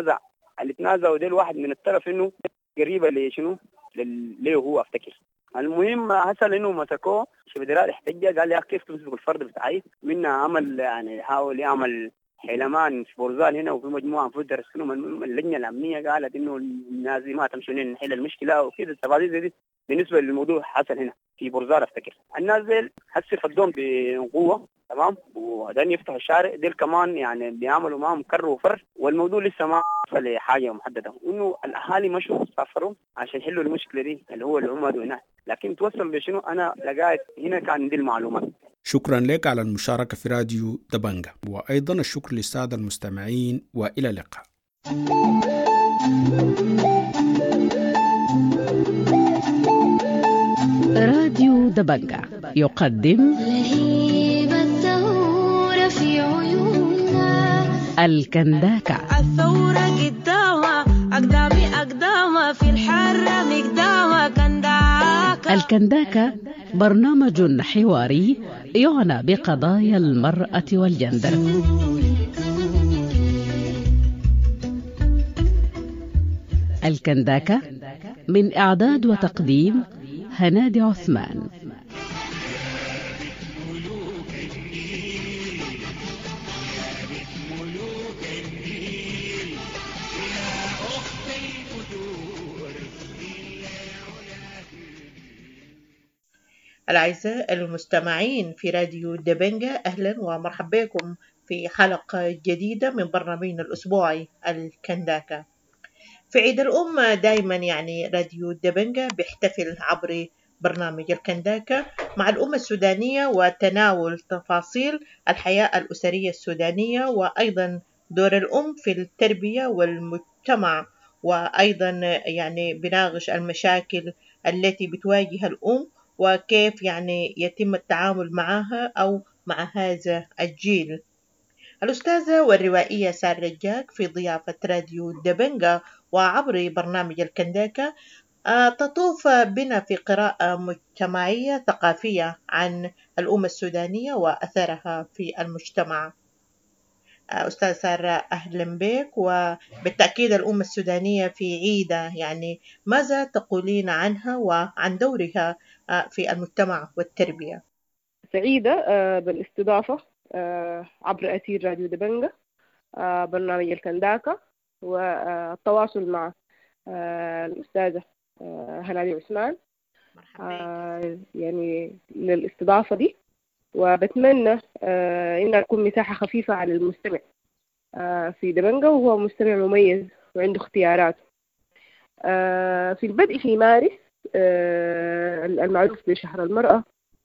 تنازعوا ديل واحد من الطرف انه قريبه لشنو ليه هو افتكر. المهم حصل انه مسكوه شيبه دراري، احتج قال يا كيف تمسكوا الفرد بتاعي. منها عمل يعني حاول يعمل حيلمان في بورزال هنا، وفي مجموعه في درسهم اللجنه الامنيه قالت انه الناس ما تمشوا نحل المشكله وكذا. التفاصيل دي بالنسبه للموضوع حصل هنا في بورزال افتكر. الناس ديل حسي فدهم بقوه تمام، وبعدين يفتحوا الشارع ديل كمان يعني بيعملوا معهم كر وفر. والموضوع لسه ما وصل لحاجه محدده، انه الاهالي مشوا سافروا عشان يحلوا المشكله دي اللي هو العمد هناك. لكن توصل بشنو انا لقيت هنا كان عندي المعلومات. شكرا لك على المشاركة في راديو دبنجة، وأيضا الشكر للسادة المستمعين، وإلى اللقاء. راديو دبنجة يقدم لهيب الثورة في عيوننا الكنداكة. الثورة قدامها أقدامها في الحرة مقدامها كنداكة. الكنداكة برنامج حواري يعنى بقضايا المرأة والجندر. الكنداكة من إعداد وتقديم هنادي عثمان. الأعزاء المستمعين في راديو دبنجة، أهلا ومرحبا بكم في حلقة جديدة من برنامجنا الأسبوعي الكنداكة. في عيد الأم دائما يعني راديو دبنجة بيحتفل عبر برنامج الكنداكة مع الأمة السودانية وتناول تفاصيل الحياة الأسرية السودانية، وأيضا دور الأم في التربية والمجتمع، وأيضا يعني بناقش المشاكل التي بتواجه الأم وكيف يعني يتم التعامل معها أو مع هذا الجيل. الأستاذة والروائية سار رجاك في ضيافة راديو دبنجة وعبر برنامج الكنداكة تطوف بنا في قراءة مجتمعية ثقافية عن الأمة السودانية وأثرها في المجتمع. أستاذ سارة أهلا بك، وبالتأكيد الأمة السودانية في عيدة، يعني ماذا تقولين عنها وعن دورها في المجتمع والتربية؟ سعيدة بالاستضافة عبر أثير راديو دبنجة برنامج الكنداكة، والتواصل مع الأستاذة هنادي عثمان يعني للاستضافة دي. وبتمنى إنها تكون مساحة خفيفة على المستمع في دبنجة، وهو مستمع مميز وعنده اختيارات. في البدء في مارس المعروف بشهر المرأة،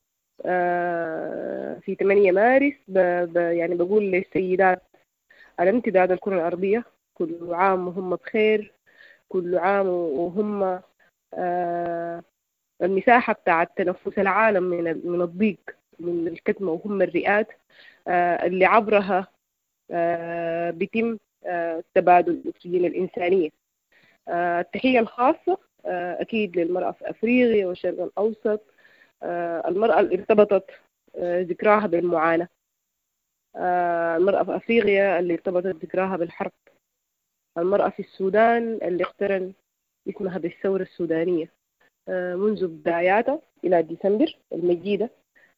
في 8 مارس يعني بقول للسيدات على امتداد الكرة الأرضية كل عام وهم بخير، كل عام وهم المساحة بتاعة تنفس العالم من الضيق من الكتمة وهم الرئات اللي عبرها بيتم تبادل الأكسجين الإنسانية. التحية الخاصة أكيد للمرأة في أفريقيا والشرق الأوسط، المرأة اللي ارتبطت ذكراها بالمعاناة، المرأة في أفريقيا اللي ارتبطت ذكراها بالحرب، المرأة في السودان اللي اقترن اسمها بالثورة السودانية منذ بداياتها إلى ديسمبر المجيدة.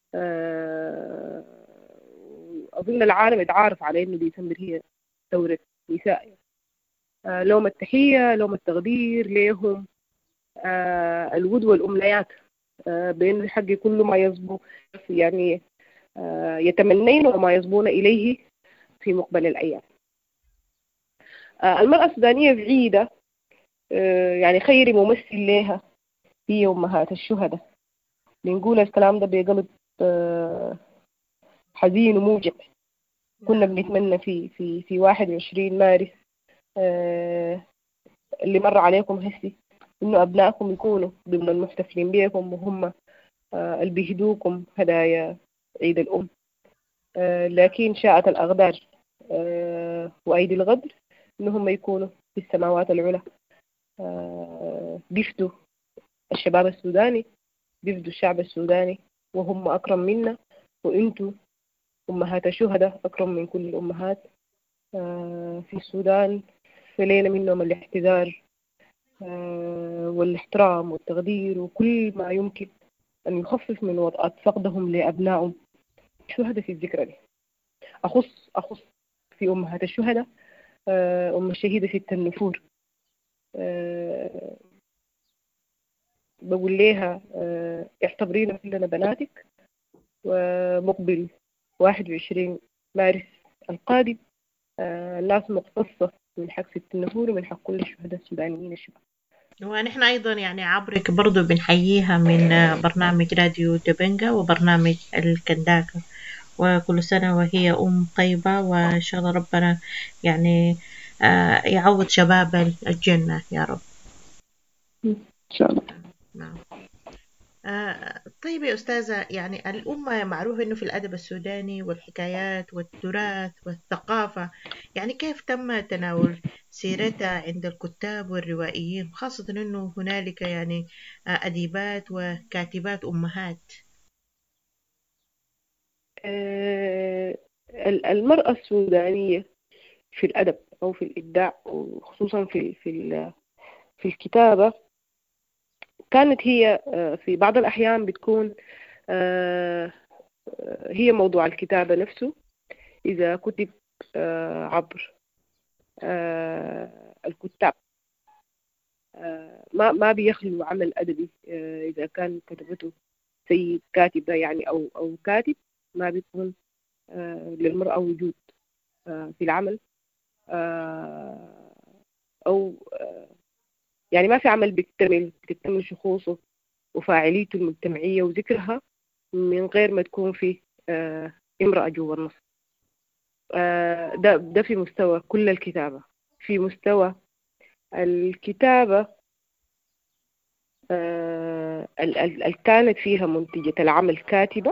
أظن العالم يتعارف على إنه ديسمبر هي ثورة نساء. لهم التحية، لهم التقدير لهم، الود والأمنيات بأن الحق كل ما يصبو يعني يتمنين وما يصبون إليه في مقبل الأيام. المرأة السودانية بعيدة يعني خير ممثل لها هي أمهات الشهداء. بنقول الكلام ده بقلب حزين وموجع. كنا بنتمنى في 21 مارس اللي مر عليكم هسي إنه أبنائكم يكونوا ضمن المحتفلين بكم وهم اللي بيهدوكم هدايا عيد الأم، لكن شاءت الأقدار وأيدي الغدر إنهم يكونوا في السماوات العلى بيفدوا الشباب السوداني، بيفدوا الشعب السوداني، وهم أكرم منا، وإنتوا أمهات الشهداء أكرم من كل الأمهات في السودان. فلينا منهم الاحتذار والاحترام والتقدير وكل ما يمكن أن يخفف من وطأة فقدهم لأبنائهم الشهداء في الذكرى دي. أخص في أمهات الشهداء أم الشهيدة ست النفور، بقول لها اعتبرينا كلنا بناتك، ومقبل 21 مارس القادم الناس مقتصة من حق ست النفور ومن حق كل الشهداء السودانيين الشباب. ونحن أيضا يعني عبرك برضو بنحييها من برنامج راديو دبنجة وبرنامج الكنداكة، وكل سنة وهي أم طيبة، وإن شاء الله ربنا يعني يعوض شباب الجنة يا رب إن شاء الله. نعم. طيب يا أستاذة، يعني الأمة معروف أنه في الأدب السوداني والحكايات والتراث والثقافة، يعني كيف تم تناول سيرتها عند الكتاب والروائيين، خاصة أنه هنالك يعني أديبات وكاتبات أمهات؟ المرأة السودانية في الأدب أو في الإبداع وخصوصا في الكتابة كانت هي في بعض الأحيان بتكون هي موضوع الكتابة نفسه. إذا كتب عبر الكتاب ما بيخلو عمل أدبي إذا كان كتبته سيد كاتبة يعني أو كاتب، ما بيكون للمرأة وجود في العمل، أو يعني ما في عمل بتكتمل شخوصه وفاعليته المجتمعية وذكرها من غير ما تكون في امرأة جوا النص. ده في مستوى كل الكتابة. في مستوى الكتابة كانت فيها منتجة العمل كاتبة،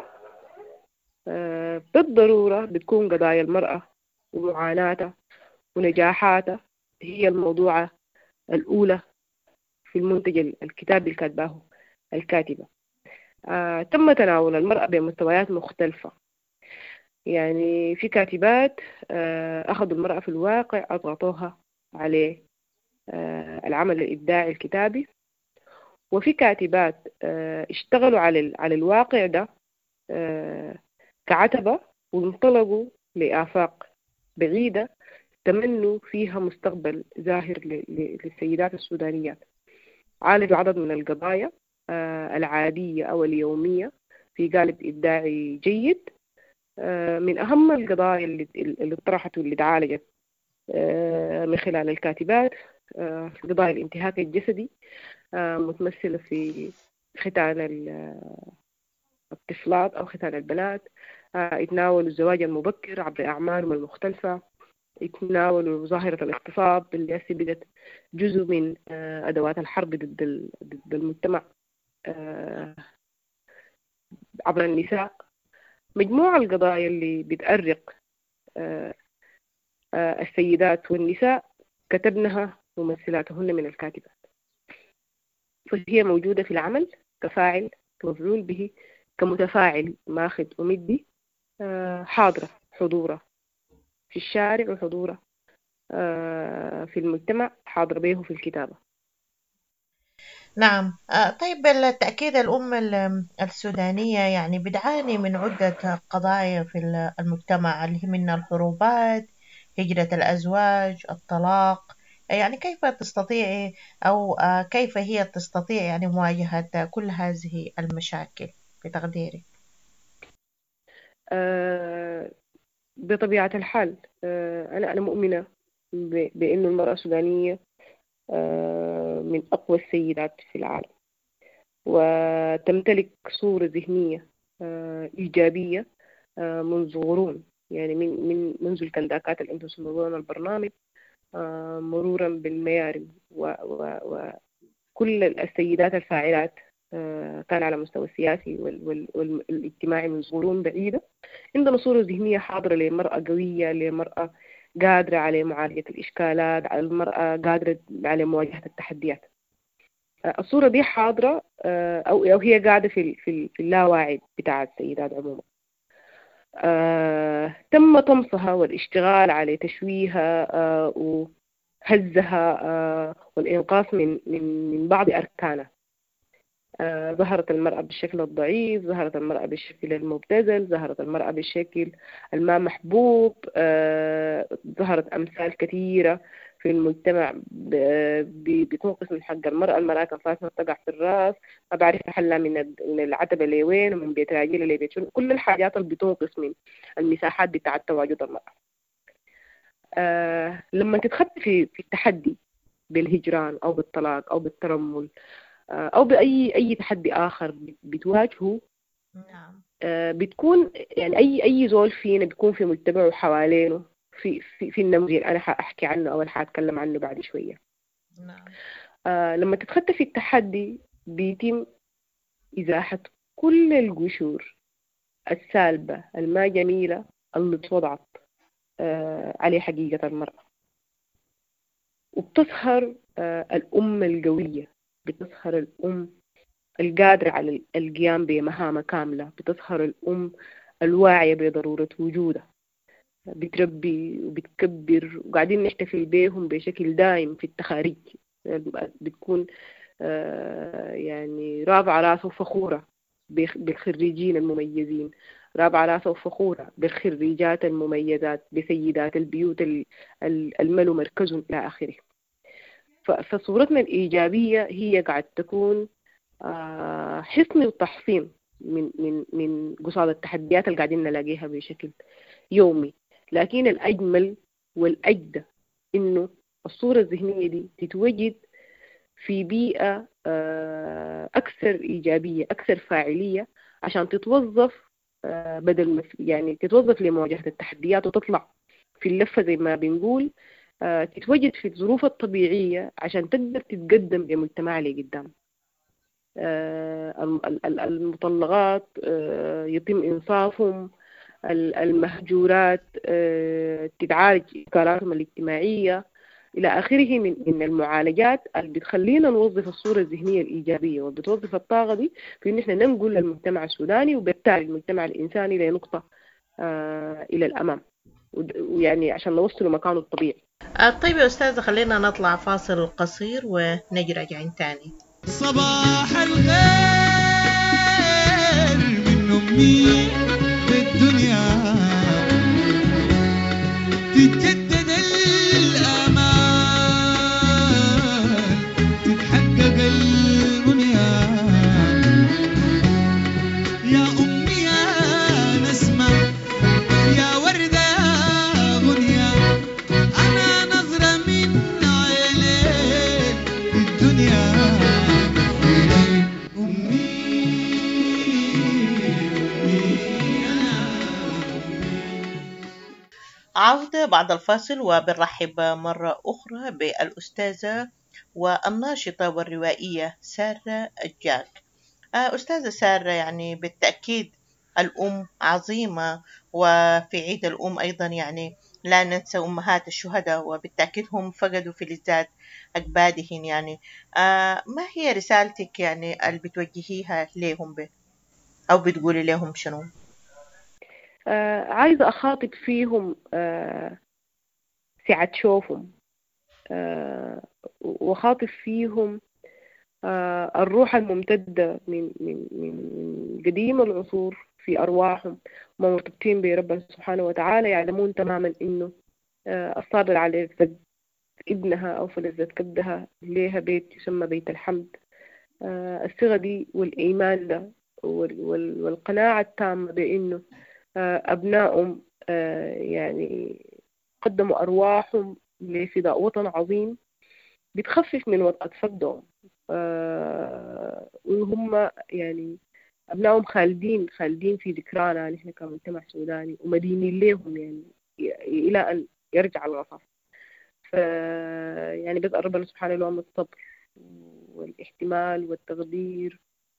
بالضرورة بتكون قضايا المرأة ومعاناتها ونجاحاتها هي الموضوع الأولى في المنتج الكتابي اللي كاتباه الكاتبة. تم تناول المرأة بمستويات مختلفة. يعني في كاتبات أخذوا المرأة في الواقع أضغطوها عليه العمل الإبداعي الكتابي، وفي كاتبات اشتغلوا على الواقع ده كعتبة وانطلقوا لآفاق بعيدة تمنوا فيها مستقبل زاهر للسيدات السودانيات. عالجوا عدد من القضايا العادية أو اليومية في قالب إبداعي جيد. من أهم القضايا اللي طرحت واللي تعالجت من خلال الكاتبات قضايا الانتهاك الجسدي متمثلة في ختان الطفلات أو ختان البنات، يتناولوا الزواج المبكر عبر أعمالهم المختلفة، يتناولوا ظاهرة الاغتصاب اللي بقت جزء من أدوات الحرب ضد المجتمع عبر النساء. مجموعة القضايا اللي بتأرق السيدات والنساء كتبنها ممثلاتهن من الكاتبات، فهي موجودة في العمل كفاعل، كمفعول به، كمتفاعل ماخذ ومدي، حاضرة حضورة في الشارع وحضورة في المجتمع، حاضرة به في الكتابة. نعم. طيب بالتأكيد الأمة السودانية يعني بتعاني من عدة قضايا في المجتمع اللي هي منها الحروبات، هجرة الأزواج، الطلاق. يعني كيف تستطيع أو كيف هي تستطيع يعني مواجهة كل هذه المشاكل في تقديرك؟ بطبيعة الحال أنا مؤمنة بأن المرأة السودانية من أقوى السيدات في العالم، وتمتلك صورة ذهنية إيجابية منذ قرون، يعني منذ الكنداكات اللي انتم سمعونا البرنامج، مرورا بالميارم وكل السيدات الفاعلات كان على المستوى السياسي والاجتماعي من قرون بعيدة. عندنا صورة ذهنية حاضرة لمرأة قوية، لمرأة قادرة على معالجة الإشكالات، على المرأة قادرة على مواجهة التحديات. الصورة دي حاضرة أو هي قاعدة في اللاواعي بتاع السيدات عموما. تم طمسها والاشتغال على تشويهها وهزها والإنقاص من بعض أركانها. ظهرت المرأة بالشكل الضعيف، ظهرت المرأة بالشكل المبتذل، ظهرت المرأة بالشكل الما محبوب، ظهرت أمثال كثيرة في المجتمع بتنقص من حق المرأة كان فاتها تقع في الراس، ما بعرف تحلى من العتبة لوين ومن بيت راجل لبيت شنو، كل الحاجات اللي بتنقص من المساحات بتاعة تواجد المرأة. لما تتخطي في التحدي بالهجران أو بالطلاق أو بالترمل أو بأي تحدي آخر بتواجهه، بتكون يعني أي زول فينا بيكون في مجتمعه حوالينه في النموذج أنا حأحكي عنه أو حأتكلم عنه بعد شوية. لما تتخطى في التحدي بيتم إزاحة كل القشور السالبة الما جميلة اللي اتوضعت على حقيقة المرأة، وبتظهر الأم القوية، بتظهر الأم القادرة على القيام بمهام كاملة، بتظهر الأم الواعية بضرورة وجودها، بتربي وبتكبر وقاعدين نحتفل بيهم بشكل دائم في التخاريج. بتكون يعني رافعة راسه وفخورة بالخريجين المميزين، رافعة راسه وفخورة بالخريجات المميزات، بسيدات البيوت الملوا مركزهم إلى آخره. فصورتنا الإيجابية هي قاعد تكون حصن وتحصين من قصاد التحديات اللي قاعدين نلاقيها بشكل يومي. لكن الأجمل والأجدى إنه الصورة الذهنية دي تتوجد في بيئة أكثر إيجابية، أكثر فاعلية، عشان تتوظف بدل يعني تتوظف لمواجهة التحديات وتطلع في اللفة زي ما بنقول، تتوجد في الظروف الطبيعية عشان تقدر تتقدم لمجتمع اللي قدام. المطلقات يتم إنصافهم، المهجورات تتعالج إشكالاتهم الاجتماعية إلى آخره من المعالجات اللي بتخلينا نوظف الصورة الذهنية الإيجابية وبتوظف الطاقة دي في إن إحنا ننقل للمجتمع السوداني وبالتالي المجتمع الإنساني لنقطة إلى الأمام، ويعني عشان نوصله مكانه الطبيعي. طيب يا أستاذة، خلينا نطلع فاصل قصير ونجي راجعين تاني. صباح الخير من أمي بالدنيا تتجدد الآمال، تتحقق المنيا، يا أمي يا نسمة يا وردة يا غنية، أنا نظرة من عينيك الدنيا. عودة بعد الفاصل، وبنرحب مرة أخرى بالأستاذة والناشطة والروائية سارة الجاك. أستاذة سارة، يعني بالتأكيد الأم عظيمة، وفي عيد الأم أيضا يعني لا ننسى أمهات الشهداء، وبالتأكيد هم فقدوا فلذات أكبادهم. يعني ما هي رسالتك يعني اللي بتوجهيها لهم أو بتقولي لهم شنو؟ عايزة أخاطب فيهم سعة شوفهم، وخاطب فيهم الروح الممتدة من قديم العصور في أرواحهم، مرتبطين بربنا سبحانه وتعالى، يعلمون تماما إنه الصابر على لذة ابنها أو فلذة كبدها ليها بيت يسمى بيت الحمد. الصيغة دي والإيمان ده والقناعة التامة بإنه أبنائهم يعني قدموا أرواحهم لفداء وطن عظيم بتخفف من وطأة فقدهم، وهم يعني أبنائهم خالدين في ذكرانا نحن كمجتمع سوداني، ومدينين لهم يعني إلى أن يرجع الغصب. يعني بس ربنا سبحانه لهم الصبر والاحتمال والتقدير،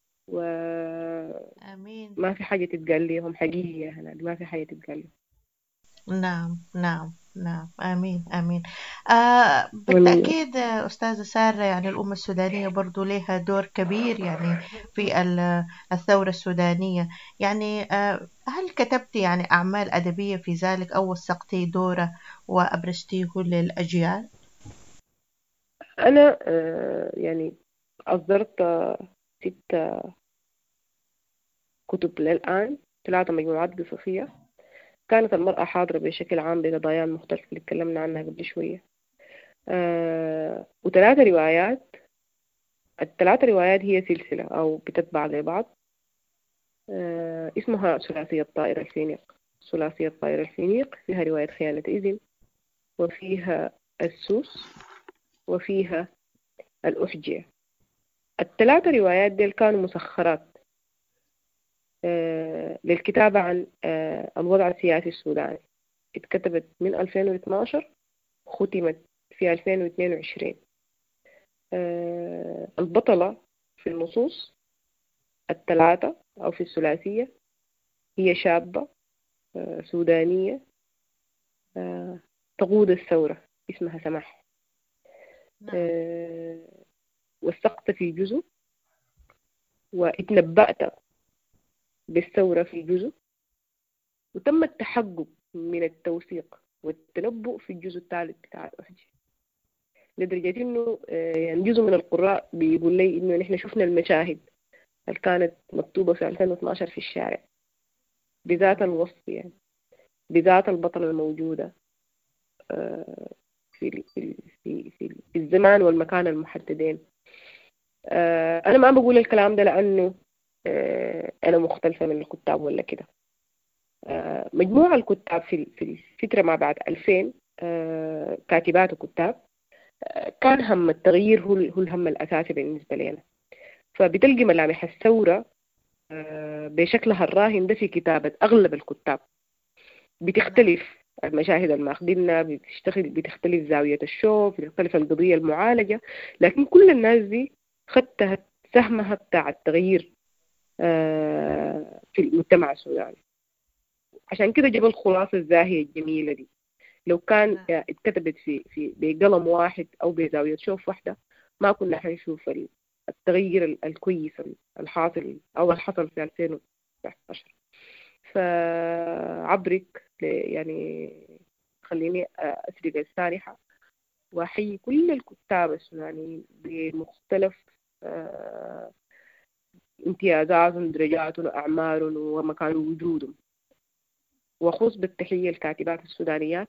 آمين. ما في حاجة تتقال لهم حقيقية هنا، ما في حاجة تتقال لهم. نعم آمين آمين. بالتأكيد أستاذة سارة، يعني الأمة السودانية برضو لها دور كبير يعني في الثورة السودانية. يعني هل كتبتي يعني أعمال أدبية في ذلك أو وثقتي دوره وأبرزتيه للأجيال؟ أنا يعني أصدرت 6 كتب للآن، 3 مجموعات قصصية. كانت المرأة حاضرة بشكل عام بقضايا مختلفة اللي تكلمنا عنها قبل شوية، و3 روايات. ال3 روايات هي سلسلة أو بتتبع لبعض، اسمها ثلاثية طائر الفينيق. ثلاثية طائر الفينيق فيها رواية خيانة إذن، وفيها السوس، وفيها الأحجية. ال3 روايات دي كانوا مسخرات للكتابة عن الوضع السياسي السوداني. اتكتبت من 2012، ختمت في 2022. البطلة في النصوص ال3 أو في الثلاثية هي شابة سودانية تقود الثورة، اسمها سماح. وثقت في جزء، واتنبأت بالثورة في جزء، وتم التحقق من التوثيق والتنبؤ في الجزء الثالث بتاع الأحجي، لدرجة إنه يعني جزء من القراء بيقول لي إنه نحن شفنا المشاهد اللي كانت مكتوبة في 2012 في الشارع، بذات الوصف يعني، بذات البطلة الموجودة في الزمان والمكان المحددين. أنا ما بقول الكلام ده لأنه أنا مختلفة من الكتاب ولا كده. مجموعة الكتاب في الفترة ما بعد 2000 كاتبات وكتاب كان هم التغيير هو الهم الأساسي بالنسبة لنا، فبتلقي ملامح الثورة بشكلها الراهن ده في كتابة أغلب الكتاب. بتختلف المشاهد الماخدينها، بتختلف زاوية الشوف، بتختلف القضية المعالجة، لكن كل الناس دي خدتها سهمها بتاع التغيير في المجتمع السوداني. عشان كده جاب الخلاصة الزاهية الجميلة دي. لو كان اتكتبت في بقلم واحد أو بزاوية شوف واحدة ما كنا حنشوف التغيير الكويس الحاصل أو الحصل في 2019. فعبرك يعني خليني أسرق السانحة وأحيي كل الكتاب السودانيين بمختلف امتيازاتهم، درجاتهم، وأعمارهم، ومكان وجودهم، وخص بالتحية الكاتبات السودانيات.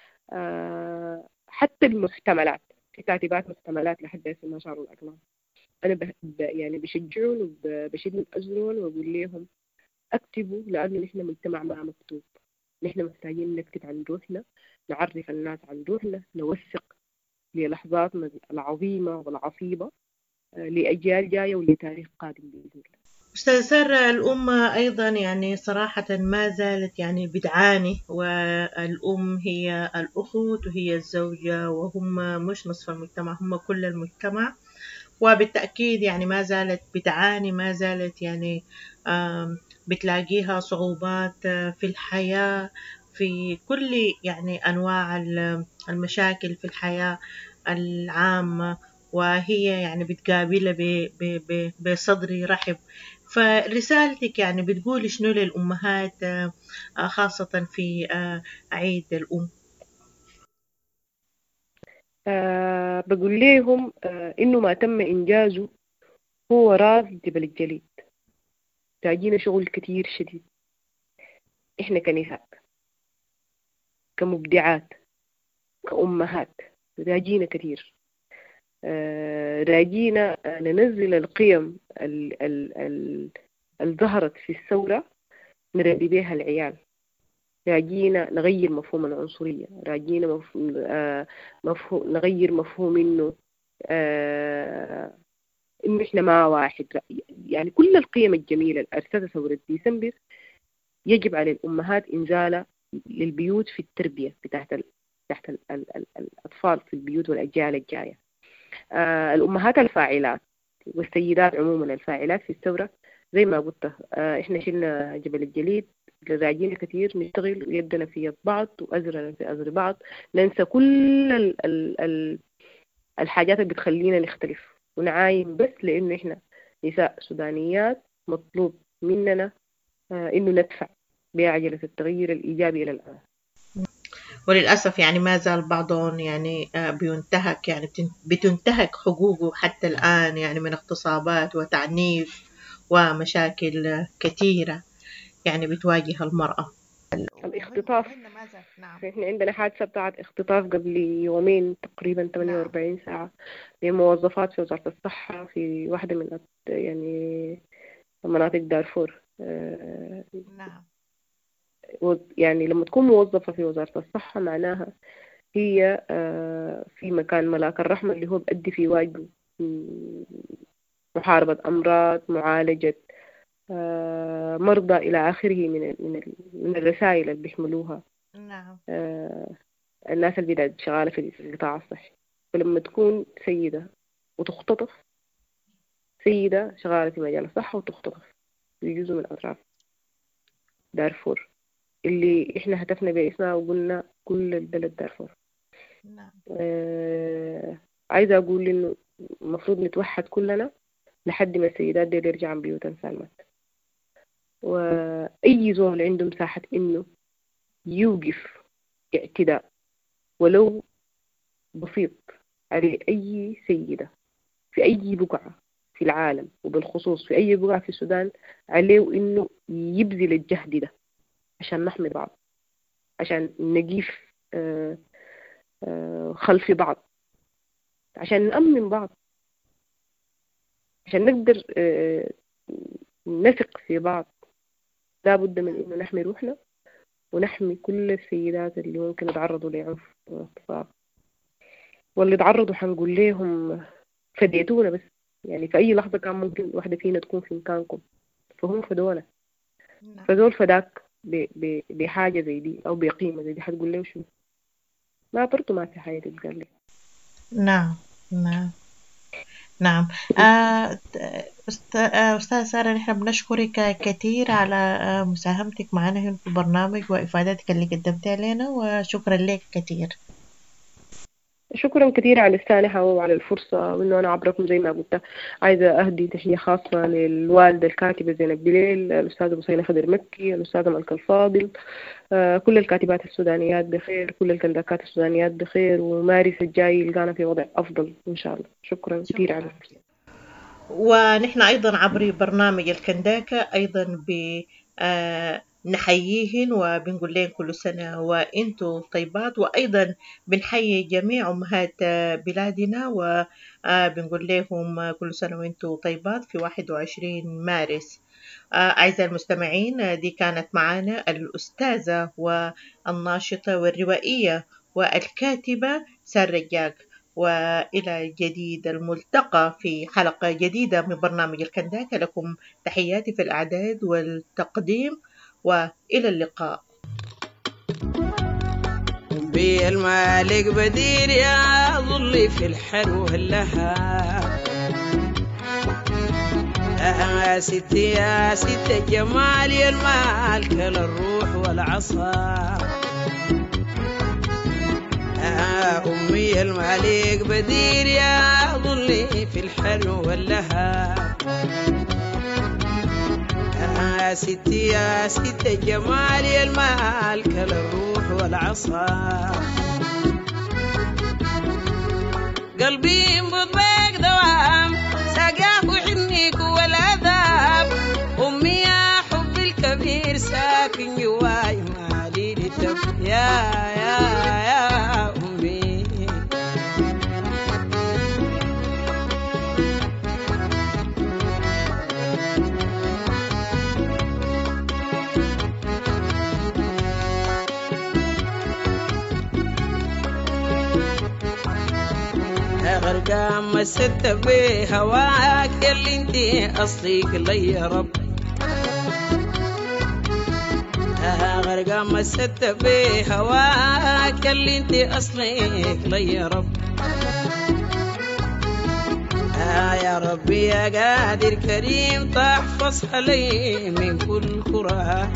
حتى المحتملات، في كاتبات محتملات لحد هسه ما شاروا الأقلام، أنا يعني بشجعهم وبشد من أزرهم وأقول لهم اكتبوا، لأنه نحن مجتمع ما مكتوب. نحن محتاجين نكتب عن روحنا، نعرف الناس عن روحنا، نوثق للحظاتنا العظيمة والعصيبة لأجيال جاية ولتاريخ قادم بإذن الله. أستاذ سارة، الأمة أيضا يعني صراحة ما زالت يعني بتعاني، والأم هي الأخت وهي الزوجة، وهم مش نصف المجتمع، هم كل المجتمع. وبالتأكيد يعني ما زالت بتعاني، ما زالت يعني بتلاقيها صعوبات في الحياة، في كل يعني أنواع المشاكل في الحياة العامة، وهي يعني بتقابلها بصدر رحب. فرسالتك يعني بتقول شنو للأمهات خاصة في عيد الأم؟ بقول لهم إنه ما تم إنجازه هو راس جبل الجليد. تاجينا شغل كتير شديد، إحنا كنساء، كمبدعات، كأمهات، راجينا كتير. راجينا ننزل القيم ظهرت في الثورة، نربي بيها العيال. راجينا نغير مفهوم العنصرية، راجينا نغير مفهوم إنه إحنا ما واحد. يعني كل القيم الجميلة اللي أرسلتها ثورة ديسمبر يجب على الأمهات إنزالها للبيوت في التربية تحت الأطفال في البيوت والأجيال الجاية. الأمهات الفاعلات والسيدات عموما الفاعلات في الثورة زي ما قلت، إحنا شلنا جبل الجليد، راجعين كثير نشتغل يدنا في يد بعض وأزرنا في أزر بعض، ننسى كل الحاجات اللي بتخلينا نختلف ونعاين، بس لأنه إحنا نساء سودانيات مطلوب مننا إنه ندفع بعجلة التغيير الإيجابي إلى الآن. وللأسف يعني ما زال بعضهم يعني بينتهك، يعني بتنتهك حقوقه حتى الآن، يعني من اغتصابات وتعنيف ومشاكل كثيرة يعني بتواجه المرأة. الاختطاف، احنا عندنا حادثة بتاعت اختطاف قبل يومين تقريبا 48 ساعة لموظفات في وزارة الصحة في واحدة من يعني مناطق دارفور. نعم. يعني لما تكون موظفة في وزارة الصحة معناها هي في مكان ملاك الرحمة اللي هو بأدي في واجبه، محاربة أمراض، معالجة مرضى إلى آخره من الرسائل اللي بيحملوها. نعم. الناس اللي بدأت شغالة في القطاع الصحي. فلما تكون سيدة وتختطف، سيدة شغالة في مجال الصحة وتختطف في جزء من أطراف دارفور اللي إحنا هتفنا باسمها وقلنا كل البلد دارفور. نعم. عايزة أقول إنه المفروض نتوحد كلنا لحد ما السيدات دي يرجعن بيوتن سالمات، وأي زول عنده مساحة إنه يوقف اعتداء ولو بسيط على أي سيدة في أي بقعة في العالم، وبالخصوص في أي بقعة في السودان، عليه إنه يبذل الجهد ده عشان نحمي بعض، عشان نقيف خلف بعض، عشان نأمن بعض، عشان نقدر نثق في بعض. لا بد من إنه نحمي روحنا ونحمي كل السيدات اللي ممكن يتعرضوا لعنف واغتصاب، واللي تعرضوا حنقول لهم فديتونا، بس يعني في أي لحظة كان ممكن واحدة فينا تكون في مكانكم، فهم فدونا. فدول فداك بحاجة زي دي أو بقيمة زي دي، حتقول له شو؟ ما برضو ما في حاجة تتقال لي. نعم نعم نعم. أستاذ سارة، نحن بنشكرك كثير على مساهمتك معنا هنا في البرنامج وإفادتك اللي قدمتها لنا، وشكرا لك كثير. شكرا كثير على السانحة وعلى الفرصة، وإنه أنا عبركم زي ما قلت. عايزة أهدي تحية خاصة للوالدة الكاتبة زينب بليل، الأستاذة بوسينة خضر مكي، الأستاذة ملك الفاضل، كل الكاتبات السودانيات بخير، كل الكنداكات السودانيات بخير، ومارس الجاي يلقانا في وضع أفضل إن شاء الله. شكرا كثير على الفرصة. ونحن أيضا عبر برنامج الكنداكة أيضا نحييهن وبنقول لهم كل سنة وإنتوا طيبات، وأيضا بنحيي جميع أمهات بلادنا وبنقول لهم كل سنة وإنتوا طيبات في 21 مارس. أعزائي المستمعين، دي كانت معنا الأستاذة والناشطة والروائية والكاتبة سارة رجاق، وإلى جديد الملتقى في حلقة جديدة من برنامج الكنداكة. لكم تحياتي في الإعداد والتقديم، وإلى اللقاء. بالمالك بدير يا ظلي في الحلو هلها ستي يا ستي جمالي المال كل الروح والعصا أمي المليك بدير يا ظلي في الحلو واللهب ستي يا ستي جمالي المال كل الروح والعصا قلبي مضبك دوام ساقاك وحنيك والعذاب أمي يا حب الكبير ساكن جواي مالي لتب يا أمي غرقا مسدت بهواك يلي انتي اصليك لي يا رب غرقا مسدت بهواك يلي انتي اصليك لي يا رب يا ربي يا قادر كريم تحفظ علي من كل كره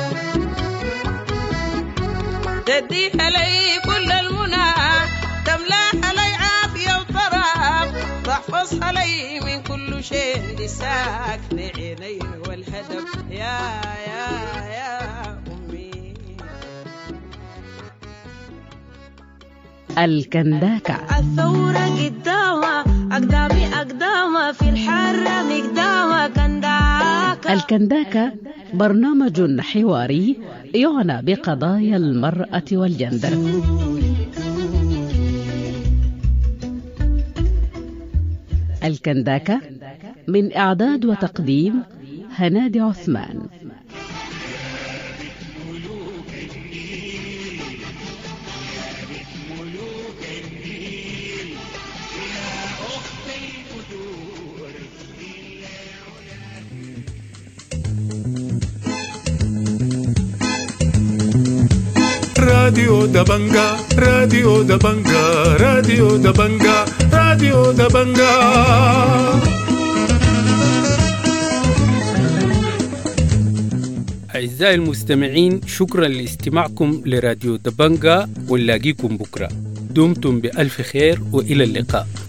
تدي علي كل المنى تملأ علي عافية وطراب تحفظ علي من كل شيء لساكن عيني والهدف يا أمي الكنداكة الثورة قدامها أقدامها في الحرة مقدامها كنداكة. الكنداكة برنامج حواري يعنى بقضايا المرأة والجندر. الكنداكة من إعداد وتقديم هنادي عثمان. راديو دبنجا راديو دبنجا راديو دبنجا راديو دبنجا. أعزائي المستمعين، شكرا لاستماعكم لراديو دبنجا، ونلاقيكم بكرة. دمتم بألف خير وإلى اللقاء.